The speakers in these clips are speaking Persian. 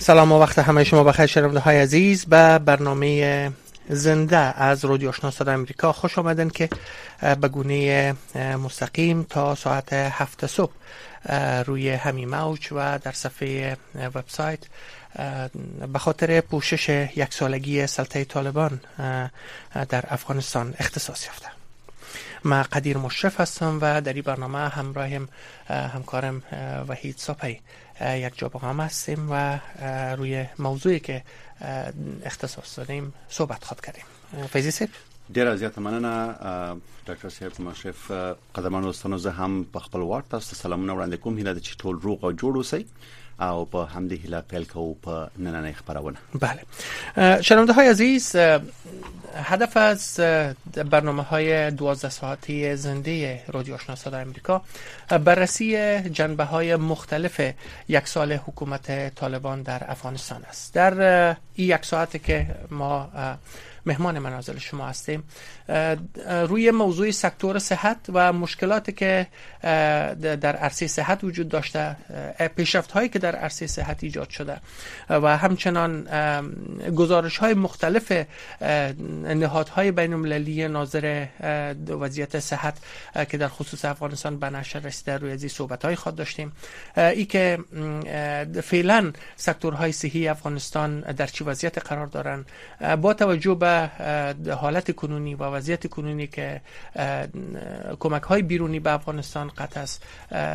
سلام و وقت همه شما بخیر شنونده های عزیز. به برنامه زنده از رادیو آشنا صدای امریکا خوش آمدن که به گونه مستقیم تا ساعت 7 صبح روی همین موج و در صفحه وبسایت به خاطر پوشش یک سالگی سلطه طالبان در افغانستان اختصاص یافته. من قدیر مشرف هستم و در این برنامه همکارم وحید صاپی یک جا با هم هستیم و روی موضوعی که اختصاص دادیم صحبت خواهد کردیم. فیضی صاحب ډیر زیات مننه ډاکټر صاحب مشرف قدرمن دوستانو، زه هم په خپل وار تاسو سلامونه وړاندې کوم. هیله ده چې ټول روغ او جوړ اوسئ او په همدې هیله پیل کوو په نننۍ خبرونه. بله شنونده های عزیز، هدف از برنامه های 12 ساعتی زنده رادیو آشنا صدای امریکا بررسی جنبه های مختلف یک سال حکومت طالبان در افغانستان است. در این یک ساعتی که ما مهمان منازل شما هستیم روی موضوع سکتور صحت و مشکلاتی که در عرصه صحت وجود داشته، پیشرفت هایی که در عرصه صحت ایجاد شده و همچنان گزارش های مختلف نهادهای بین المللی ناظر وضعیت صحت که در خصوص افغانستان به نشر رسیده، روی از این صحبت های خود داشتیم. ای که فعلا سکتورهای صحی افغانستان در چه وضعیت قرار دارن با توجه به حالت کنونی و وضعیت کنونی که کمک های بیرونی به افغانستان قطع است.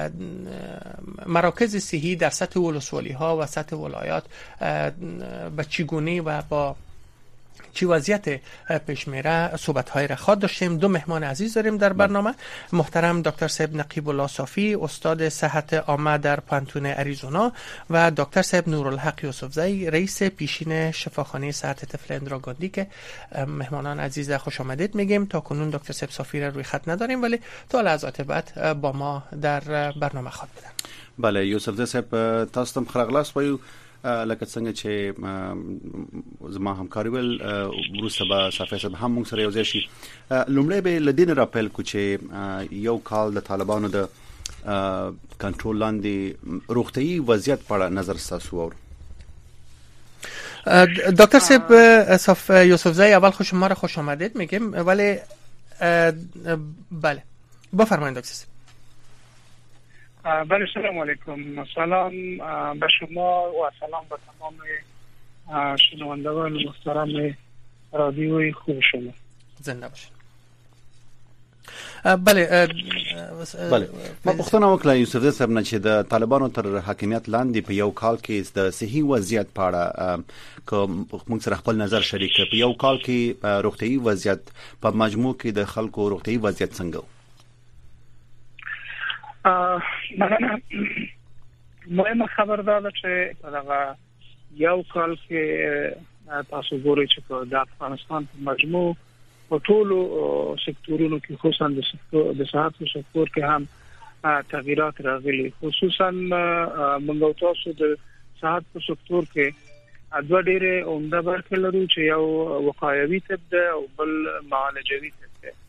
مراکز صحی در سطح ولسوالی ها و سطح ولایات به چگونه و با چی وضعیت پیش میره صحبت های را خواهد داشتیم. دو مهمان عزیز داریم در برنامه. محترم دکتر صاحب نقیب الله صافی، استاد صحت عامه در پانتون اریزونا، و دکتر صاحب نورالحق یوسفزی، رئیس پیشین شفاخانه صحت طفل اندرا گاندی، که مهمانان عزیز خوش آمدید میگیم. تا کنون دکتر صاحب صافی را روی خط نداریم ولی تا لحظات بعد با ما در برنامه خواهد بودن. بله یوسفزی صاحب، تاسو ته خلاص وایو لکه څنګه چې زما همکاري ول وروسته به صافي صاحب هم موږ سره یو ځای شي. لومړی به لدین را پیل کو چې یو کال د طالبانو د کنټرول لاندې روغتي وضعیت په اړه نظر تاسو ور. دکتر صاحب یوسفزی، اول شما را خوش آمدید میگیم ولی بله بفرمایید دکتر صاحب. بله سلام علیکم. سلام به شما و سلام به تمام شنوندگان محترم رادیوی خوب شما. زنده باشید. بله ما پوښتنه وکړه یوسف صاحب نه چې د طالبانو تر حاکمیت لاندې په یو کال کې د صحي وضعیت په اړه کوم موږ سره خپل نظر شریک کړ. په یو کال کې روغتي وضعیت په مجموع کې د خلکو روغتي وضعیت څنګه؟ مننه. مهمه خبر ده چې په یو کال کې تاسو ګورئ چې د افغانستان په مجموع په ټولو سکتورونو کې خصوصا د صحت سکتور کې هم تغیرات راغلي. خصوصا موږ تاسو د صحت سکتور کې دوه ډېرې عمده برخې لرو چې یو وقایوي طب ده او بل معالجوي طب ده.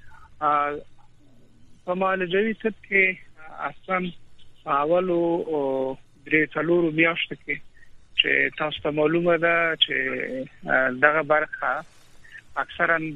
په معالجوي طب کې اصلا اولو درې څلورو میاشتو کې چې تاسو ته معلومه ده چې دغه برخه اکثرا د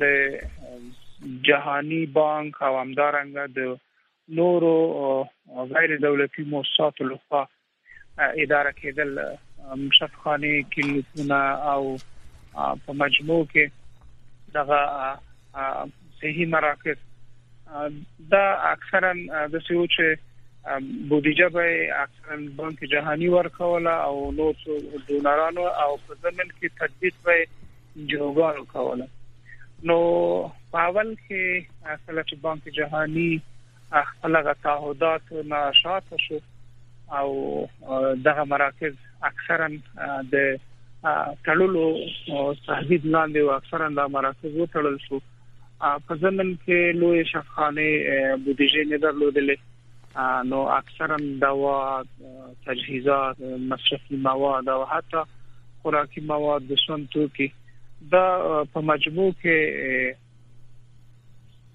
جهانی بانک او همدارنګه د نورو غیر دولتي مؤسساتو لخوا اداره کېدل، شفاخانه، کلینیکونه او په مجموع کې دغه صحي مراکز دا اکثرا د سیو چې بودیجه به اکثرا بانک جهانی ورکوله او نور دونرانو او په ضمن کې تدبیر به جوګانو کوله. نو په اول کې اصله چې بانک جهانی خپل تعهدات نشاط شو او دغه مراکز اکثرا د تړلو تهدید لاندې او اکثرا د مراکز وتړل شو. په ضمن کې لوی شفاخانه بودیجه نه درلودلې، نو اکثرا دوا، تجهیزات، مصرفي مواد او حتی خوراکي مواد د ژوند توکي دا په مجموع کې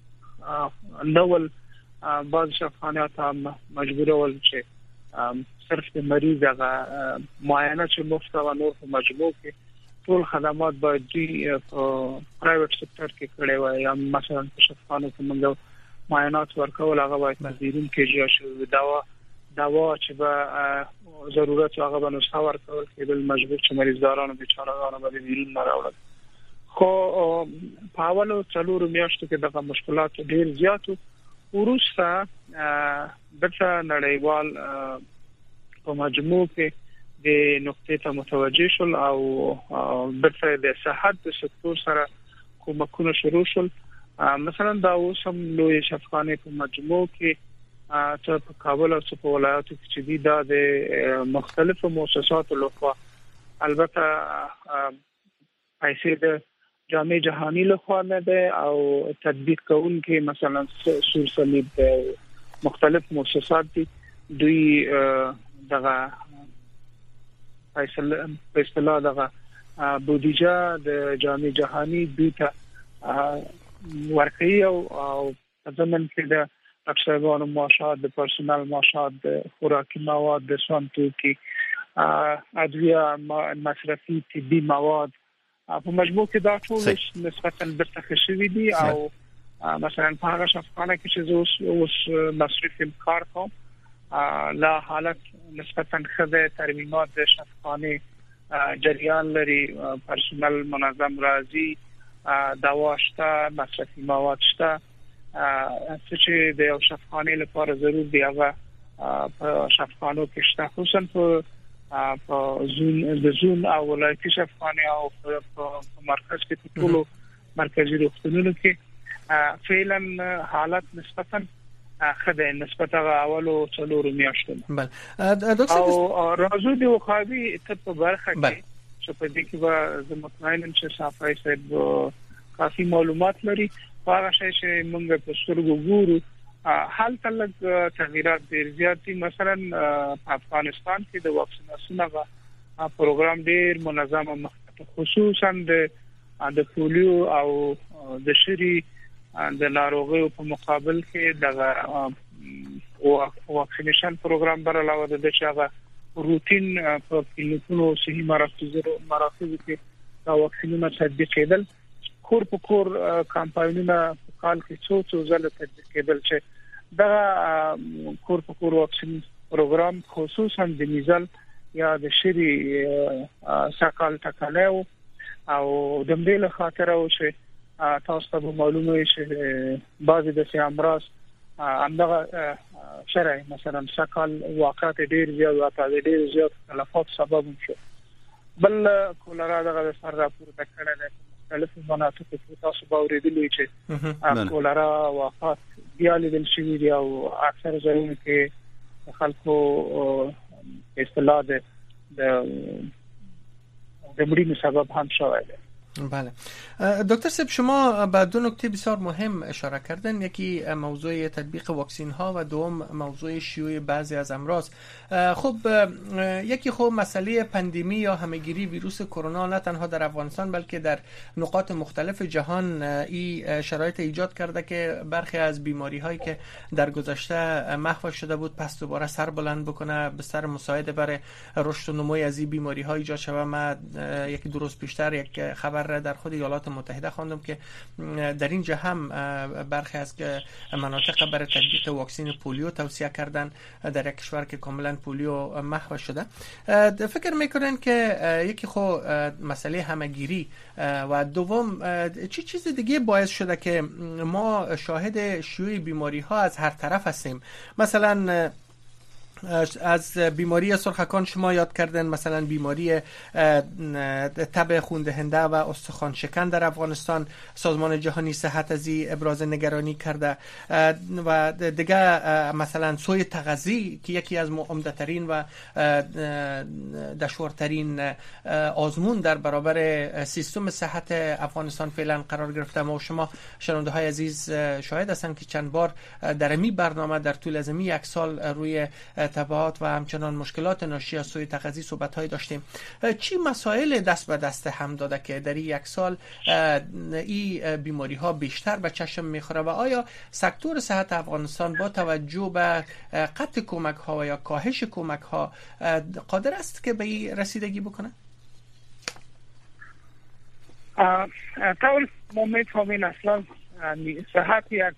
نوول بعض شفاخانات هم مجبور ول چې صرف د مریض هغه معاینه چې مفت او نور په مجموع کې ټول خدمات باید دی پرایویټ سکتور کې کړي وي یا مثلا په شفاخانو کې موږ معاینات ورکول هغه باید تدبیرون کېږي او دوا چې به ضرورت هغه به نو څور کول کېدل مجبور چې مریضانو بیچارهانو به بیرون نه راوړل خو په اولو څلورو میاشتو کې دغه مشکلات ډېر زیاتو وروسته دغه نړیوال په مجموع کې د نقطې ته متوجه شول او دغه د صحت د سکتور سره کومکونه شروع شول مثلا دا اوس هم لوی شفاخانه په مجموع کې چې په کابل او په ولایاتو کې چې دا د مختلفو مؤسساتو لخوا البته پیسې د جامع جهانی لخوا نه ده او تطبیق کوونکي مثلا سور صلیب مختلف مؤسسات دي دوی دغه پیسې دغه بودیجه د جامع جهانی دوی ته ورکړي او ځمن کې د افسرانو معاشات د پرسونل معاشات د خوراکي مواد د سونتو کې ادویه مصرفي طبي مواد په مجموع کې دا ټول نسبتاً برتخه شوی دي او مثلا په هغه شفاخانه کې چې اوس مصرف کار کوم لا حالت نسبتاً خدای ترمیمات د شفاخانه جریان لري پرسونل منظم راځي دوا شته مصرفي مواد شته چې د یو شفاخانه لپاره ضروري دی هغه په شفاخانو کې شته خصوصا په زون او ولایتي شفاخانه او په مرکز کې ټولو مرکزي روغتونونو کې فعلا حالت نسبتاً خدای نسبت اولو څلورو میاشتو بله ډاکټر او راځو د وقایوي په برخه کې چې په دې کې به زه مطمئنم چې صافي صاحب کافي معلومات لري هغه شی چې موږ په سترګو ګورو حال تلک تغیرات ډیر زیات دي مثلا په افغانستان کې د واکسیناسیون پروګرام ډیر منظم خصوصا د پولیو او د شری د ناروغیو په مقابل کې د واکسینیشن پروګرام بر علاوه د چاغه روټین په کلینیکونو صحي مراکزو کې دا واکسینونه تطبیق کېدل کور په کور کمپاینونه کال کې څو ځله تطبیق کېدل چې دا کور په کور واکسین پروګرام خصوصا د میزل یا د شری ساکال تکالیو او د مدیله خاطر او چې تاسو ته معلومه شي بعضی د امراض همدغه شرعي مثلا ساکال واقعات ډیر زیات تلفات سبب شو بل کولرا دغه سر راپورته کړل مختلف مناطق کې تاسو باورېدلی چې کولرا واقعات بیا لیدل شوی دی او اکثر ځایونو کې خلکو اصطلاح د مړینې سبب هم شوی دی. بله دکتر صاحب شما به دو نکته بسیار مهم اشاره کردن یکی موضوع تطبیق واکسین ها و دوم موضوع شیوع بعضی از امراض خب یکی خب مسئله پاندمی یا همهگیری ویروس کرونا نه تنها در افغانستان بلکه در نقاط مختلف جهان این شرایط ایجاد کرده که برخی از بیماری هایی که در گذشته محو شده بود پس دوباره سر بلند بکنه به سر مساعده برای رشد و نمو از این بیماری ها ایجاد شده. ما یکی دو روز پیشتر یک خبر در خود ایالات متحده خواندم که در اینجا هم برخی از مناطق برای تطبیق واکسن پولیو توصیه کردن در یک کشور که کاملا پولیو محو شده. فکر میکنن که یکی خو مسئله همگیری و دوم چی چیز دیگه باعث شده که ما شاهد شیوع بیماری ها از هر طرف هستیم؟ مثلا از بیماری سرخکان شما یاد کردن، مثلا بیماری تب خون-دهنده و استخوان شکن در افغانستان سازمان جهانی صحت از این ابراز نگرانی کرده و دیگه مثلا سوی تغذی که یکی از عمده‌ترین و دشوارترین آزمون در برابر سیستم صحت افغانستان فعلا قرار گرفته. ما و شما شنونده های عزیز شاهد هستند که چند بار در این برنامه در طول از یک سال روی تبعات و همچنان مشکلات ناشی از سوء تغذیه صحبت‌های داشتیم. چی مسائل دست به دست هم داده که در یک سال این بیماری‌ها بیشتر به چشم می‌خوره و آیا سکتور صحت افغانستان با توجه به قطع کمک‌ها و یا کاهش کمک‌ها قادر است که به این رسیدگی بکنه؟ طول ما می‌فهمیم اصلا صحت یک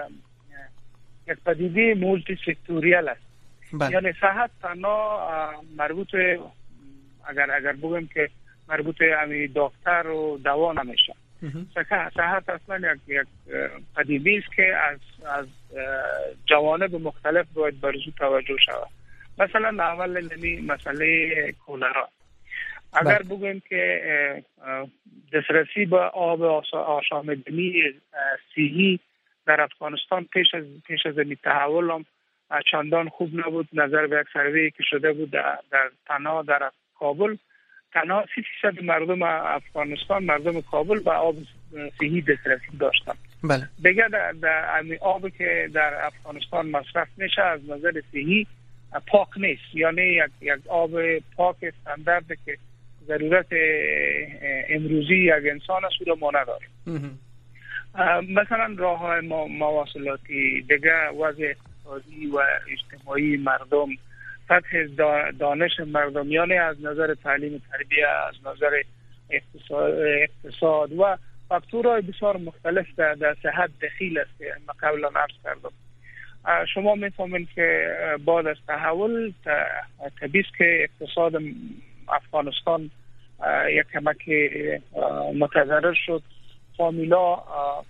پدیده مولتی سکتوریال است. یعنی صحت تنها مربوط اگر بگم که مربوط به دکتر و دوا نمیشه. صحت اصلا یک پدیده است که از جوانب مختلف باید برزو توجه شود. مثلا اول مسئله کولرا. اگر بگم که دسترسی به آب آشامیدنی صحی در افغانستان پیش از این تحول هم چندان خوب نبود. نظر به یک سروی که شده بود در کابل تنها 30% مردم افغانستان، مردم کابل به آب صحی دسترسی داشتن. بله. دیگه در آبی که در افغانستان مصرف میشه از نظر صحی پاک نیست. یعنی یک آب پاک استاندارد که ضرورت امروزی یک انسان است رو ما نداریم. مثلا راه‌های مواصلاتی، دیگه وضع اقتصادی و اجتماعی مردم، سطح دانش مردم، یعنی از نظر تعلیم تربیت، از نظر اقتصاد و فاکتورهای بسیار مختلف در صحت دخیل است که ما قبلا عرض کردم. شما می‌فهمید که بعد از تحول طبیعی است که اقتصاد افغانستان یک کمک متضرر شد، فامیلا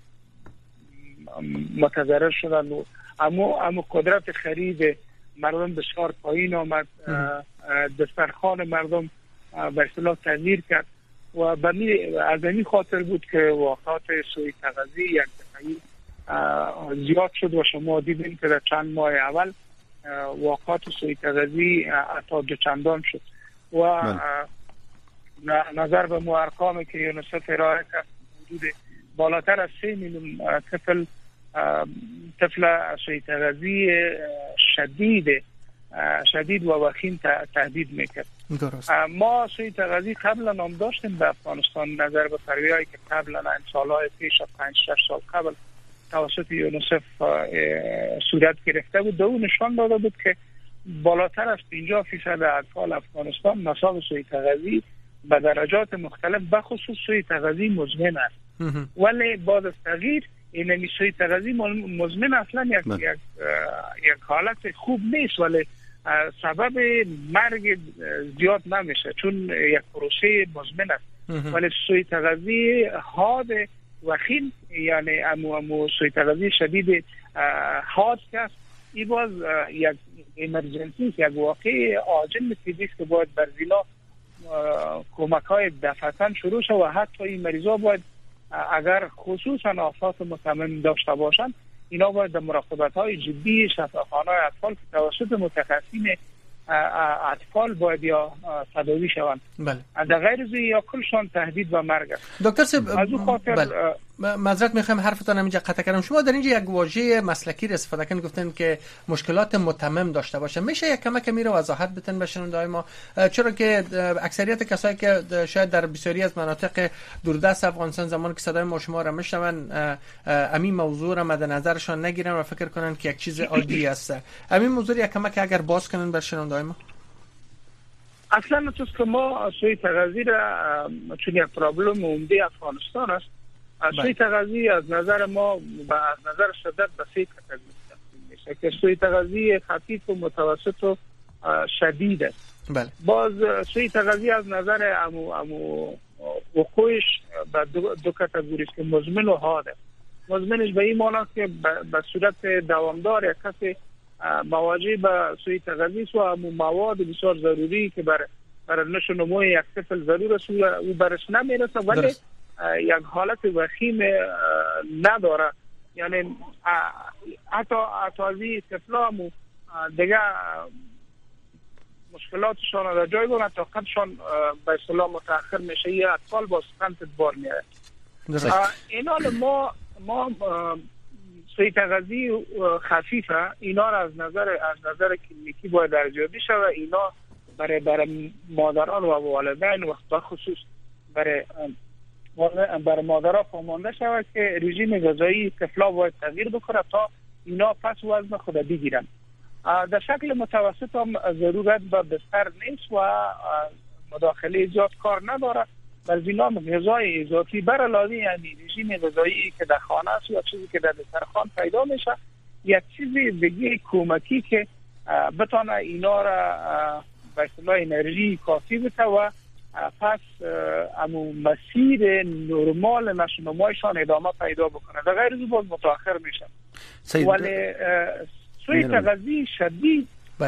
متضرر شدن و اما قدرت خرید مردم بسیار پایین آمد. دسترخوان مردم به اصطلاح تغییر کرد و از این خاطر بود که واقعات سوء تغذیه یک دفعی زیاد شد و شما دیدین که در چند ماه اول واقعات سوء تغذیه حتی دوچندان شد و نظر به ارقامی که یونیسف ارائه کرد حدود بالاتر از 3 میلیون طفل سوء تغذیه شدید و وخیم تهدید میکرد. ما سوء تغذیه قبلا هم داشتیم به افغانستان. نظر به سروی‌هایی که قبلا سالهای پیش 5-6 سال قبل توسط یونیسف صورت گرفته بود، دو نشان داده بود که بالاتر از 50% اطفال افغانستان مصاب سوء تغذیه به درجات مختلف بخصوص سوء تغذیه مزمن است. ولی بعد از تغییر این سوء تغذیه مزمن اصلا یک حالت خوب نیست، ولی سبب مرگ زیاد نمیشه چون یک پروسه مزمن است. ولی سوء تغذیه حاد وخیم، یعنی امو سوء تغذیه شدید حاد است، این باز یک امرجنسی، یک واقع عاجل طبی است که باید بر ضلع کمک‌های دفعتاً شروع شد و حتی این مریضا باید اگر خصوصا آفات متمم داشته باشند اینا باید در مراقبت‌های جدی شفاخانه‌های اطفال که توسط متخصصین اطفال باید یا تداوی شوند. بله. در غیر از یا کلشان تهدید و مرگ است. دکتر صاحب از اون خاطر معذرت میخوام حرفتان همینجا قطع کردم. شما در اینجا یک واژه مسلکی را استفاده کردین، گفتن که مشکلات متمم داشته باشه. میشه یک کمک می رو وضاحت بتن به شنونده‌های ما؟ چرا که اکثریت کسایی که شاید در بسیاری از مناطق دوردست افغانستان زمانی که صدای ما شما را میشنون همین موضوع را مد نظرشان نگیرن و فکر کنن که یک چیز عادی است. همین موضوع یک کمک اگر باز کنن به شنونده‌های ما. اصلا تو که ما سوء تغذیه را چون یک پرابلم عمده افغانستان است، سوء تغذیه از نظر ما از نظر شدت به 3 کاتگوری تقسیم میشه که سوء تغذیه خفیف و متوسط و شدید است. بله. باز سوء تغذیه از نظر وقوعش به دو کاتگوری است که مزمن و حاد است. مزمنش به این معنی است که به صورت دوامدار یک کسی مواجه به سوء تغذیه است و مواد بسیار ضروری که برای نشو نمو یک طفل ضرور است و برش نمیرسه ولی یک حالت وخیم نداره. یعنی حتی اتازی طفلا هم دیگه مشکلاتشان در جای بود، طاقتشان به اصطلاح متأخر میشه. یه اطفال با سکنت بار میاره. اینا ما سوی تغذی خفیفه، اینا را از نظر کلینیکی باید ارزیابی شود. اینا برای مادران و والدین و بخصوص برای مادرها فرمانده شود که رژیم غذایی طفلا باید تغییر بکنه تا اینا پس وزن خود بگیرن. در شکل متوسط هم ضرورت به بستر نیست و مداخله زیاد کار نداره. بلکه اینا غذای اضافی بر علاوه یعنی رژیم غذایی که در خانه است یا چیزی که در دسترخوان پیدا میشه، یک چیزی دیگه کمکی که بتونه اینا را به اصطلاح انرژی کافی بده و پس امو مسیر نرمال نشونمایشان ادامه پیدا بکنه. در غیر از باز متأخر میشن. ولی سوی تغذی شدید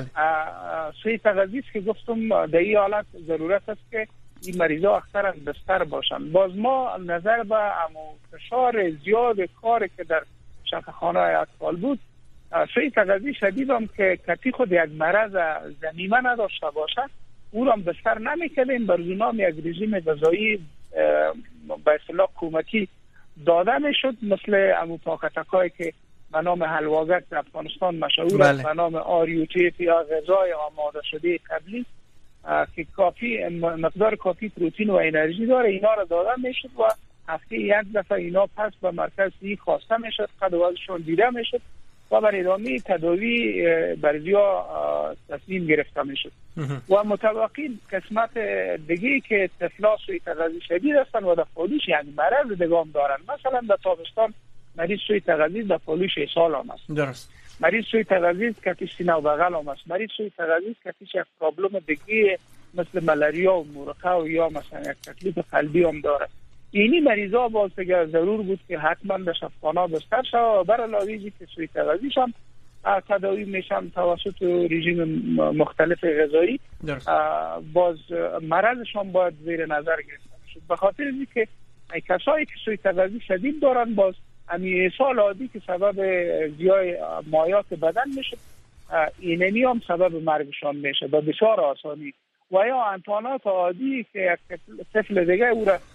سوی تغذی است که گفتم در این حالت ضرورت است که این مریضا اکثرا بستر باشن. باز ما نظر به امو فشار زیاد کار که در شفاخانه اطفال بود، سوی تغذی شدید هم که کتی خود یک مرض ضمیمه نداشته باشه او را بستر نمیکردیم. بر زنام یک رژیم غذایی به اصطلاح کمکی داده میشد، مثل امو پاکتکایی که به نام حلواگک در افغانستان مشهور است، به نام آریوتیف یا غذای آماده شده قبلی که کافی مقدار کافی پروتئین و انرژی داره، اینا را داده میشد و هفته یک دفعه اینا پس به مرکز صحی خواسته میشد، قد و وزنشون دیده میشد و بر ادامه تداوی برزیا تصمیم گرفته میشد. و متوقی قسمت دیگه که طفلا سوی تغذی شدید هستن و در فالوش یعنی مرض دیگه هم دارن. مثلا در تابستان مریض سوی تغذی در فالوش ایصال هم است. درست. مریض سوی تغذی کتیش سینه و بغل هم است. مریض سوی تغذی کتیش یک پرابلم دیگه مثل ملاریا و مورقه و یا مثلا یک تکلیف قلبی هم داره. اینی مریضا باز دیگه ضرور بود که حتما به شفاخانه بستر شود و بر علاوه که سوی تغذیش هم تداوی میشن توسط رژیم مختلف غذایی. باز مرضشان باید زیر نظر گرفته شد. به خاطر اینکه کسایی که سوی تغذی شدید دارن باز امی سال عادی که سبب زیای مایات بدن میشه، اینمی هم سبب مرگشان میشه به بسیار آسانی. و یا انتانات عادی که یک طفل دیگه او را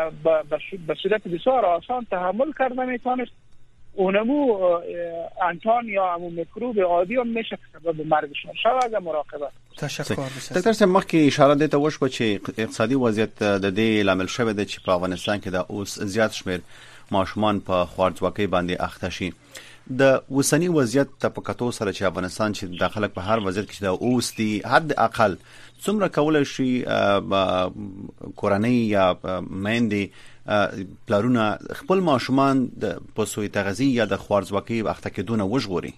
به صورت بسیار آسان تحمل کرده میتونست، اونمو انتان یا امو میکروب عادی هم میشه که سبب مرگشان شود. مراقبت. تشکر. دکتر صاحب مخکې اشاره دیته وشوه چې اقتصادي وضعیت د دې لامل شوی دی چې په افغانستان کې د اوس زیات شمیر ماشومان په خوارځواکۍ باندې اخته شي. د اوسنی وضعیت په کتو سره چې افغانستان چې د خلک په هر وضعیت کې د اوس دی حد اقل څومره کولای شي کورنۍ یا میندې پلارونه خپل ماشومان د پسوی تغذی یا د خوارځواکۍ اخته کېدونه وژغوري؟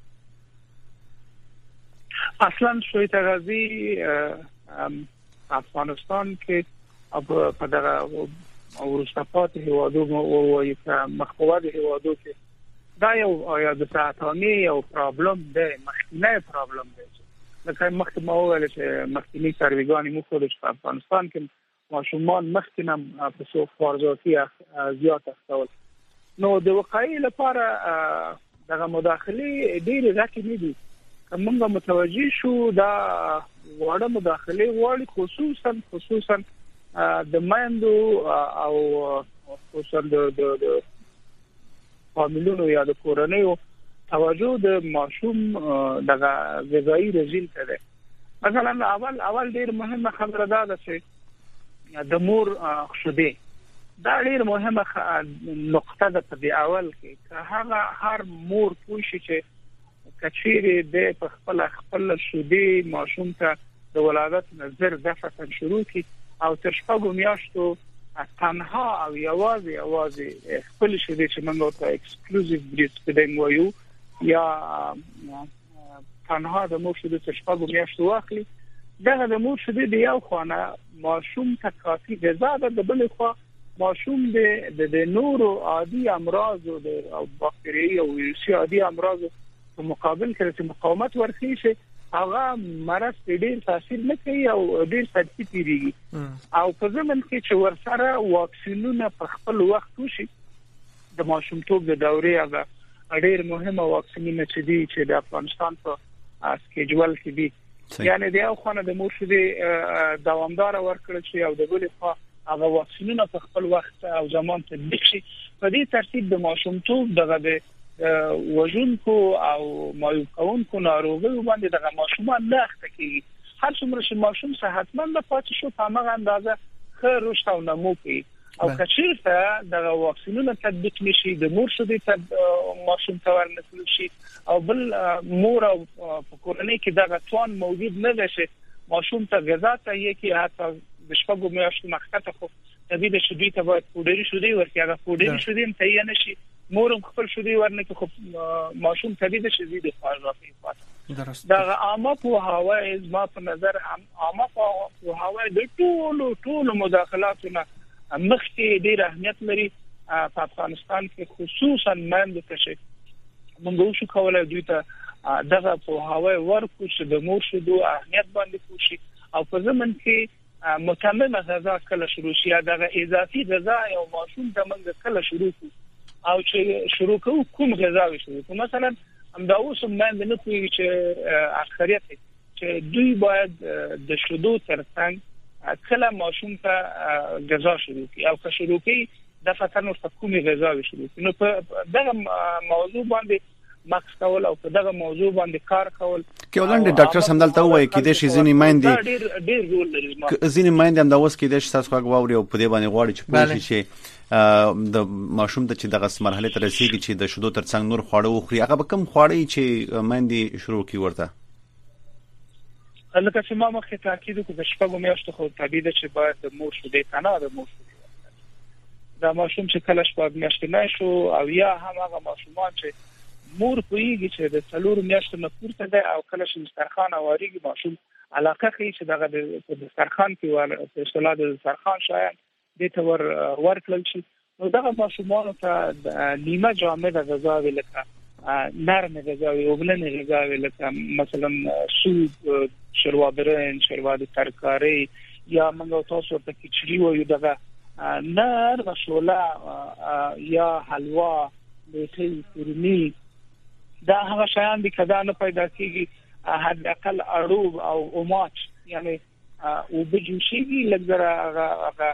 اصلا سوی تغذی افغانستان که په دغه ورستپات هیوادو و یک مخبوات هیوادو که دا یو آیا د ساعتانی یو پرابلم ده، مخکینه پرابلم ده. لکه مخکې ما وویل چې مخکینی سرویګانې مو خودش په افغانستان کې ماشومان مخکینم په سو خوارځواکۍ زیات اخته. نو د وقایې لپاره دغه مداخله ډېرې راکې نه دي. موږ متوجي شو دا وړه مداخله غواړي، خصوصا د مایندو او خصوصا د فامیلونو یا د کورنیو توجه د ماشوم دغه غذایی رژیم ته ده. مثلا اول ډیر مهمه خبره ده چې د مور خوده دا ډیر مهمه نقطه ده په اول کې. هغه هر مور پوښي چې کچيري د خپل شوده ماشوم ته د ولادت نظر دفعه شروع کی او تر شپږو میاشتو تنها او یوازې خپل شوده چې موږ ته اکسکلوزیو بریست فیډینګ وایو یا تنها د مور شوده تر شپږو میاشتو واخلي. دغه د مور شوده د یو خانه ماشوم ته کافي غذا ده، د بل خوا ماشوم د نورو عادي امراض او باکتریایي او ویروسي عادي امراض په مقابل کې چې مقاومت ورکړي شي هغه مرض ډېر تاثیر نه کوي او ډېر سختی پیږي. او په زمن کې چې ورسره واکسینونه په خپل وخت وشي د ماشومتوب د دورې هغه ډېر مهمه واکسینونه چې د افغانستان په سکیجول کې دي، یعنی د یو خانه د مور شوده دوامدار ورکړل شي او د بل خوا هغه واکسینونه په خپل وخت او زمان تطبیق شي. په دې ترتیب د ماشومتوب دغه وژونکو او مایوب کوونکو ناروغیو باندې د ماشومان نه اخته کیږي. هر څومره چې ماشوم صحتمند پاتې شو په هغه اندازه ښه رشد او نمو کوي. او کچیرته د واکسینونو تطبیق نشي د مور شدې ماشوم ته ورنکول شي او بل مور او په کورنۍ کې دغه توان موجود نه ده چې ماشوم ته غذا ته یې کې حتی د شپږو میاشتو مخکته خو طبيعي د شدې ته باید پوډري شدې ورکړي. هغه پوډري شدې ته یې نشي مورم خپل شدې ورنکه خو ماشوم طبيعي د شدې د خواږه پاتې درست. دا عامه په هواي زما په نظر عامه په هواي د ټولو مداخلاتونه مخکې ډېر اهمیت لري. په افغانستان کې خصوصا مند کشي موږ شو کولای دوی ته دغه په هواي ورکو چې د مور شدو اهمیت باندې کوشي او په زمن کې متممه غذا کله شروع شي دغه اضافي غذا یو ماشوم د منځ کله شروع او چې شروع کوم غذا شروع مثلا همدا اوس مند نه کوي چې اکثریت چې دوی باید د شدو ترڅنګ کله ماشوم ته غذا شروع کی او که شروع کی د فتنو کومې غذا شروع کی. نو په دغه موضوع باندې ماکس کول او په دغه موضوع باندې کار کول کې ولنډ ډاکټر سمدلته وایي کې د شي ځینې مایندې ډېر رول لري. ځینې مایندې هم دا اوس کې د تاسو خو غواړي او په دې باندې غواړي چې پوه شي د ماشوم ته چې دغه مرحله ته رسیدي چې د شودو ترڅنګ نور خواړه وخوري هغه به کوم خواړه چې مایندې شروع کی ورته لکه چې ما مخکې تاکید وکړ د شپږو میاشتو خو طبيعي ده چې باید د مور شودې کنه د مور شودې دا ماشوم چې کله شپږ میاشتې نه شو او یا هم هغه ماشومان چې مور پوېږي چې د څلور میاشتو نه پورته ده او کله چې دسترخوان اوریږي ماشوم علاقه کوي چې دغه د دسترخوان کې په اصطلاح د دسترخوان شاید د تور ورکل شي. نو دغه ماشومان ته نیمه جامد غذا ولکه نرم غذا او بلنه غذا لکه مثلا سوپ شوروا برنج شوروا د ترکاری یا منګو تاسو ته کیچړی وایو دغه نرم شوله یا حلوا میټي فرني دا هغه شیان دي کدا نه پیدا کیږي حد اقل اړوب او اوماچ یعنی او بجوشيږي لګره هغه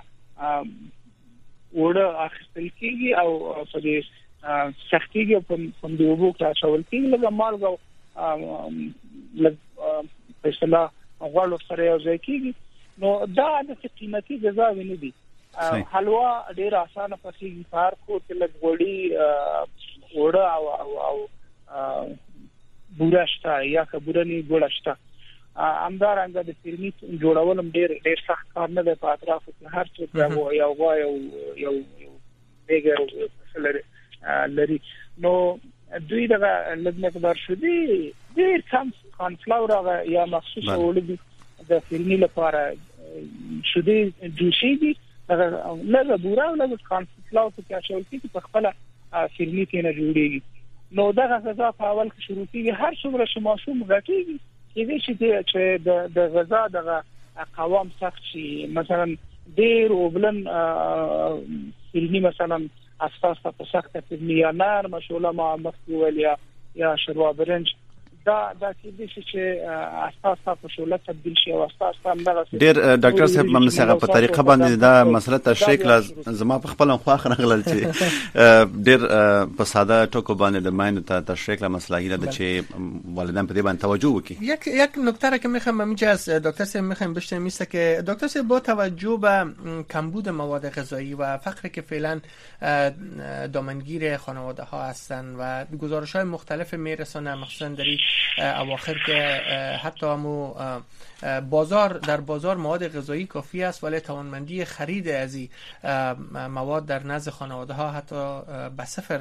وړه اخستل کیږي او په دې سختيږي په دوبو کې شاول کیږي لږه مالګه په اصطلاح غوړو سره یو ځای کیږي. نو دا د قیمتي غذا ونه دي. حلوا ډیر اسانه پخېږي کار کو چې لږ غوړي وړه او بوراشتا یا کبورنی ګوړشتا امدارنګ د فرني جوړولم ډیر سخت کار نه دی. په اطراف کې هر څه یو غوا یو بیګر لري. نو دوی دغه لږ مقدار شدي ډیر کم کانفلاور یا مخصوص ولدي د فرني لپاره شدي جوشي دي دغه لږه بوره او لږه کانفلاور کې شول چې په خپل فرني کې نه جوړيږي. نو دغه غذا په اول کې شروع کیږي هر څومره چې ماشوم غټيږي چې د غذا دغه قوام سخت شي مثلا ډیر وبلن فرني مثلا اساس په سخت فرني یا نرم شوله ما مخول یا شوروا برنج دا کې د چې اساس په شوله تبدیل شي او اساس هم دغه ډیر ډاکټر صاحب ممسغه په طریقه باندې دا مسله تشریح کړه زما په خپل خو اخر غلل چې ډیر په ساده ټکو باندې د ماین ته تشریح کړه مسله هیله ده چې والدین په دې باندې توجه وکړي. یک نکته را که میخوام همینجا از دکتر صاحب میخوام بشنویم است که دکتر صاحب با توجه به کمبود مواد غذایی و فقری که فعلا دامنگیر خانواده ها هستند و گزارش های مختلف میرسانه مخصوصا در اواخر که حتی همو در بازار مواد غذایی کافی است ولی توانمندی خرید از این مواد در نزد خانواده ها حتی به صفر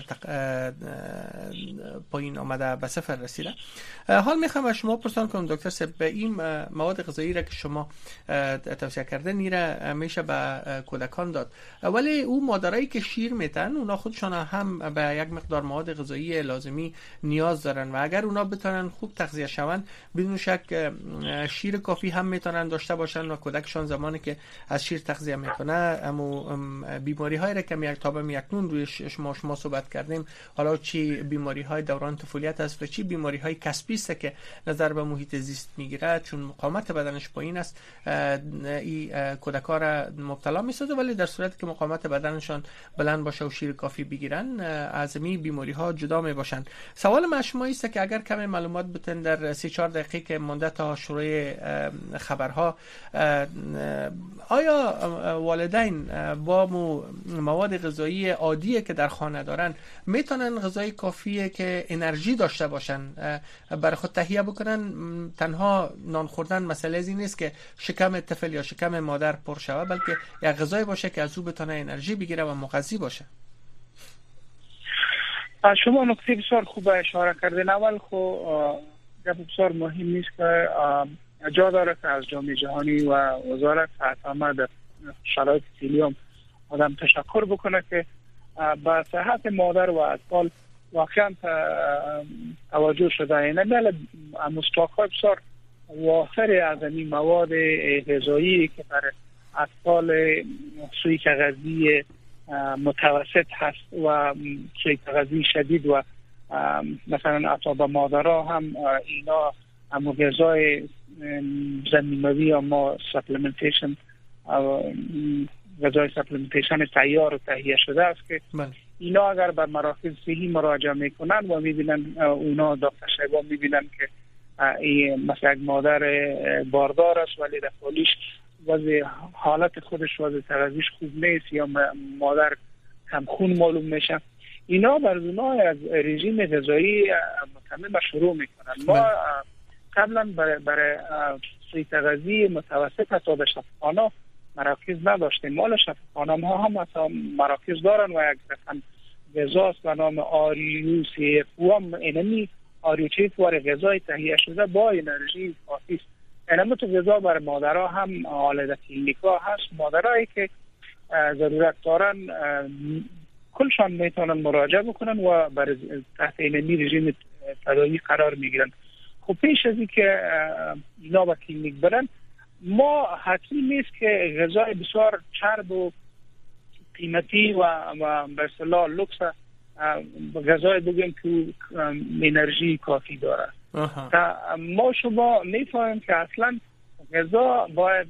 پایین آمده به صفر رسیده. حال میخوام از شما پرسان کنم دکتر صاحب به این مواد غذایی را که شما توصیه کردن نیره میشه به کودکان داد ولی او مادرایی که شیر میتن اونا خودشان هم به یک مقدار مواد غذایی لازمی نیاز دارن و اگر اونا بتونن میتونن خوب تغذیه شوند، بدون شک شیر کافی هم میتونن داشته باشن و کودکشان زمانی که از شیر تغذیه میکنه اما بیماری های را که اکنون روی شما صحبت کردیم، حالا چی بیماری های دوران طفولیت است و چی بیماری های کسبی است که نظر به محیط زیست میگیره، چون مقاومت بدنش پایین است این کودکان را مبتلا میسازه، ولی در صورتی که مقاومت بدنشان بلند باشه و شیر کافی بگیرن از این بیماری ها جدا می باشن. سوال من شما است که اگر کمی معلومات بتن در 3-4 دقیقه که مانده تا شروع خبرها، آیا والدین با مواد غذایی عادی که در خانه دارن میتونن غذای کافی که انرژی داشته باشن برای خود تهیه بکنن؟ تنها نان خوردن مسئله از این نیست که شکم طفل یا شکم مادر پر شود، بلکه یک غذای باشه که از او بتونه انرژی بگیره و مغذی باشه. شما نکته بسیار خوب اشاره کردین. اول گپ بسیار مهم نیست که جا داره که از جامعه جهانی و وزارت صحت عامه در شرایط فعلی آدم تشکر بکنه که به صحت مادر و اطفال واقعا توجه شده. اینه مستاقات بسیار وافر از این مواد غذایی که برای اطفال سوی کاغذی متوسط هست و سوی کاغذی شدید و مثلا حتی به مادرها هم اینا اما غذای زمینوی یا ما سپلمنتیشن غذای سپلمنتیشن تیار و تهیه شده است که اینا اگر به مراکز صحی مراجعه میکنن و میبینن اونا دکتر شیبا میبینن که این مثلا یک مادر باردار است ولی در حالیش وضع حالت خودش وضع تغذیش خوب نیست یا مادر کم خون معلوم میشه، اینا بر اونا از رژیم غذایی متمم شروع میکنن. ما قبلا برای سوی تغذی متوسط حتی به شفاخانه مراکز نداشتیم. مال شفاخانه ها هم مراکز دارن و یک رقم غذاست به نام آریوسی هم اینمی آریوچیف و غذای تهیه شده با انرژی کافی است. اینمی تو غذا برای مادرها هم حالت کلینیکا هست. مادرهایی که ضرورت دارن کلشان میتونن مراجعه بکنن و برای تحت اینمی رژیم تداوی قرار میگیرن. خب پیش از این که اینا به کلینیک برن، ما حتمی نیست که غذای بسیار چرب و قیمتی و به اصطلاح لوکس غذای بگیم که انرژی کافی داره. ما شما میفهمیم که اصلا غذا باید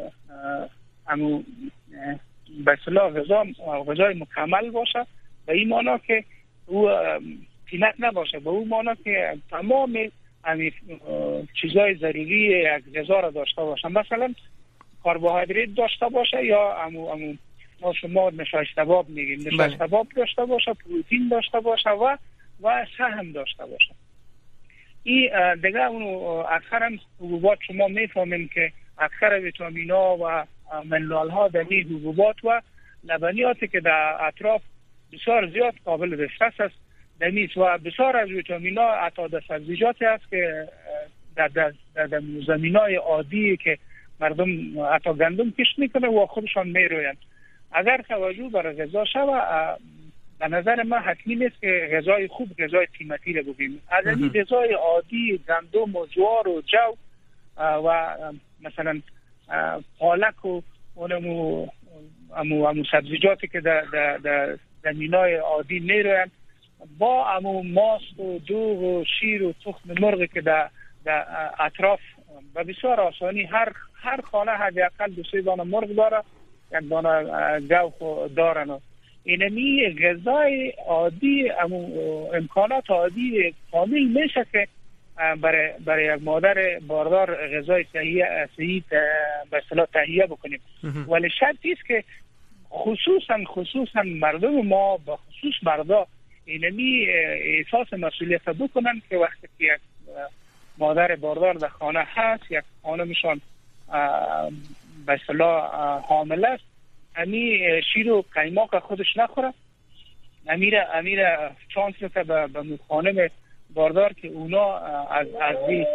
به اصطلاح غذای مکمل باشه، به این معنی که او قیمت نباشه، به اون معنی که تمام چیزای ضروری یک غذا را داشته باشه. مثلا کربوهیدرات داشته باشه یا ما شما نشایسته‌باب میگیم، نشایسته‌باب داشته باشه، پروتئین داشته باشه و سهم داشته باشه. این دیگه اونو اکثرا حبوبات شما میفهمیم که اکثر ویتامین‌ها و منرال‌ها در این حبوبات و لبنیاتی که در اطراف بسیار زیاد قابل دسترس است دمیست و بسیار از ویتامین‌ها حتی در سبزیجاتی است که در زمینای عادی که مردم حتی گندم کشت میکنه و خودشان میرویند. اگر توجه بر غذا شود، به نظر من حتمی نیست که غذای خوب غذای قیمتی رو بگیم. از این غذای عادی گندم و جوار و جو و مثلا پالک و اونمو سبزیجاتی که در زمینای عادی میرویند با ماست و دوغ و شیر و تخم مرغ که در اطراف و بسیار آسانی هر خانه حداقل 2-3 دانه مرغ داره، یک دانه جو دارن. اینمی غذای عادی امکانات عادی کامل میشه که برای یک مادر باردار غذای صحیح به اصطلاح تهیه بکنیم. ولی شرطی است که خصوصا مردم ما به خصوص مردا اینمی احساس مسئولیت بکنن که وقتی که یک مادر باردار در خانه هست، یک خانمشان به اصطلاح حامل است، امی شیر و قیماق خودش نخوره، امیر چانس میده به خانم باردار که اونا از این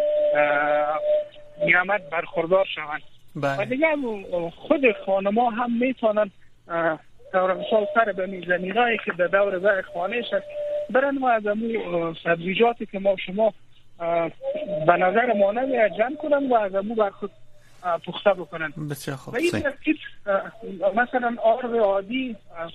نعمت برخوردار شوند. و دیگه خود خانما هم میتونن طور مثال سر به زمینایی که در دور بر خانهش هست برن و از امو سبزیجاتی که ما شما به نظر ما نمیاد جمع کنن و از امو برخود پخته بکنن. بسیار خوب. و این مثلا آرد عادی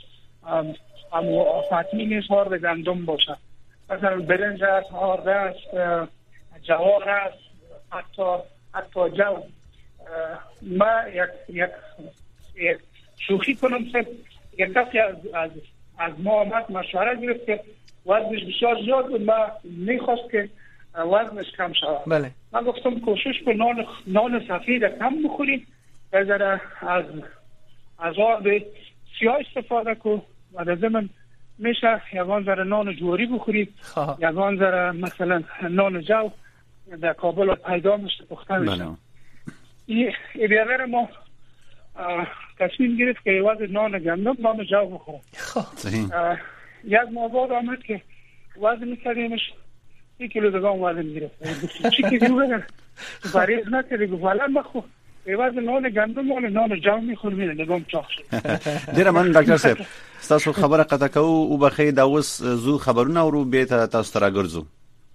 فاطمی نیست، آرد گندم باشه، مثلا برنج است، آرد است، جوار است، حتی جو. ما یک شوخی کنم که یک کسی از ما آمد مشوره گرفت که وزنش بسیار زیاد بود، ما میخواست که وزنش کم شود. بله. من گفتم کوشش کن نان سفید کم بخوریم، بذاره از آرد سیاه استفاده کن و در ضمن میشه یگان ذره نان جواری بخورید، یگان ذره مثلا نان جو در کابل پیدا میشه، پخته میشه. این بیادر ما تصمیم گرفت که عوض نان گندم نان جو بخورم. یک موضوع آمد که وزن میکردیمش 1 کیلوگرم وزن گرفت. چی که بگن پریز نکردی گفت والا بخو عوض نان گندم نان جو میخورم نگام چاق شد. ډیره من ډاکټر صاحب تاسو خبره قطع کوو او بخې دا اوس زو خبرونه ورو به تاسو ته راګرځو.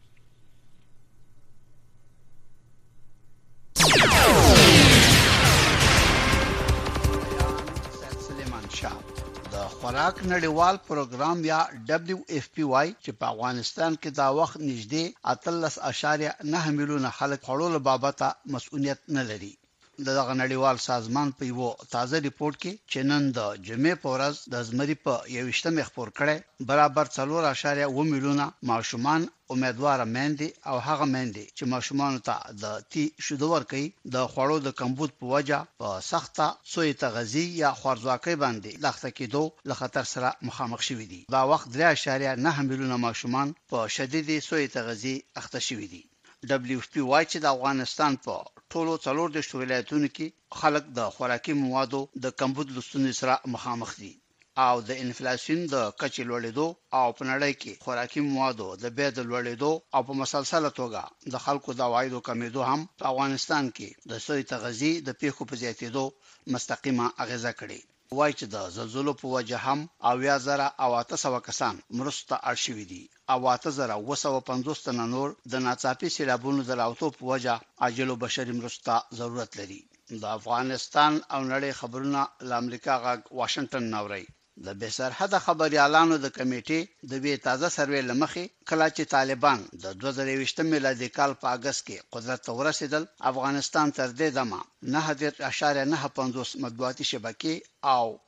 خوراک نړیوال پروګرام یا WFPY چې په افغانستان کې دا وخت نږدې 13.9 میلیونه خلک خړول بابته مسؤلیت نه لري. دغه نړیوال سازمان په یو تازه ریپورت کې چې نن د جمعې په ورځ د زمري په 21 خبر کړي برابر 4.1 میلیونه ماشومان امیدوار میندې او هغه میندې چې ماشومان ته د تی شودو ورکي د خوړو د کمبود په وجه په سخته سوی تغذیه یا خوارځواکۍ باندې لخته کېدو له خطر سره مخامخ شوي دي. دا وخت 3.9 میلیونه ماشومان په شدید سوی تغذیه اخته شوي دي. WFPY چې د افغانستان په ټولو 14 ولایتونو کې خلک د خوراکي موادو د کمبود لستونې سره مخامخ دي او د انفلیشن د کچې لوړېدو او په نړۍ کې خوراکي موادو د بیه د لوړېدو او په مسلسله توګه د خلکو د عوایدو کمیدو هم په افغانستان کې د سوی تغذیه د پیښو په زیاتېدو مستقیمه اغیزه کړې. وایي چې د زلزلو په وجه هم 8,800 کسان مرسته اړ شوي دي او 8,250 تنه نور د ناڅاپي سیلابونو د راوتو په وجه عاجل بشري مرسته ضرورت لري. د افغانستان او نړۍ خبرونه ل امریکا غږ واشنگټن نوري. د بسرحد خبريالانو د کمیټې د وی تازه سروې لمخې کله چې طالبان د 2020 میلادي کال په اگست کې قدرت ته ورسېدل، افغانستان تر دې دمه 9.95 مطبوعاتي شبکې او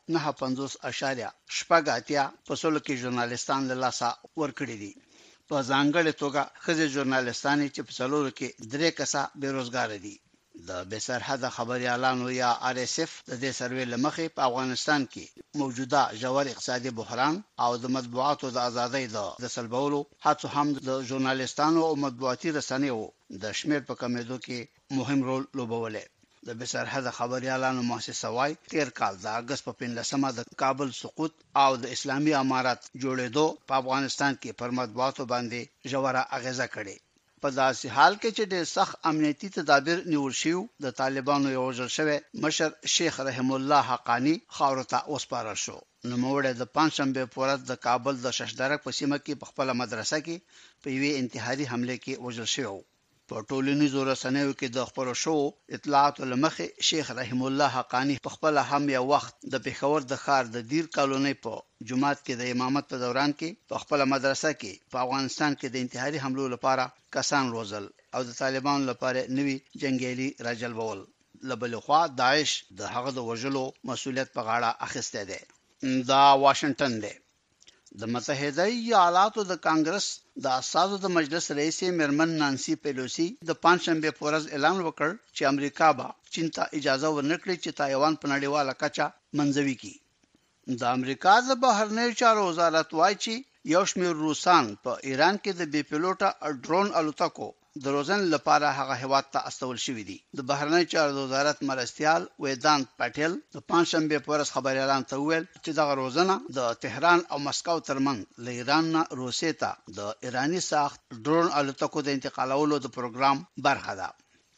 9.50 په سلو کې ژورنالستان له لاسه ورکړي دي. په ځانګړې توګه ښځې ژورنالستانې چې په څلورو کې 3 کسه بیروزګار دي. د بسرحد خبريالانو یا RSF د دې سروې لمخې په افغانستان کې موجوده ژور اقتصادي بحران او د مطبوعاتو د ازادۍ د سلبولو هڅو هم د ژورنالستانو او مطبوعاتي رسنیو د شمیر په کمیدو کې مهم رول لوبولی. د بسرحد خبريالانو مؤسسه وايي تیر کال د اگست په 15مه د کابل سقوط او د اسلامي امارات جوړېدو په افغانستان کې پر مطبوعاتو باندې ژوره اغیزه کړې. په داسې حال کې چې د سخت امنیتي تدابیر نیول شوی د طالبانو یو ځل شوی مشر شیخ رحم الله حقانی خاور ته وسپارل شو. نو موږ د پنځشنبه په ورځ د کابل د ششدرک په سیمه کې په خپل مدرسه کې په یوه انتحاري حمله کې وژل شو. په ټولنیزو رسنیو کې د خبرو شو اطلاعات لمخې شیخ رحم الله حقانی په خپل هم یو وخت د پیښور د ښار د دیر کالونی په جمعات کې د امامت په دوران کې په خپل مدرسه کې په افغانستان کې د انتحاري حملو لپاره کسان روزل او د طالبانو لپاره نوي جنگیالي راجلبول. لبل خوا داعش د هغه د وژلو مسؤلیت په غاړه اخیسته ده. دا واشنگټن دی. د متحده ایالاتو د کانګرس د اساسو د مجلس رئیس مرمن نانسی پیلوسی د پنځشنبه په ورځ اعلان وکړ چې امریکا به چین ته اجازه ورنکړي چې تایوان په نړیواله کچه منځوي کړي. د امریکا د بهرنیو چارو وزارت وايي چې یو شمېر روسان په ایران کې د بي پيلوټه ډرون الوتکو د روزن لپاره هغه هیواد ته استول شوې دي. د بهرنیو چارو وزارت مرستيال ویدانت پټیل د پنځشنبه په ورځ خبري اعلان ته ویل چې دغه روزنه د تهران او مسکو ترمنځ له ایران نه روسیې ته د ایرانی ساخت ډرون الوتکو د انتقالولو د پروګرام برخه ده.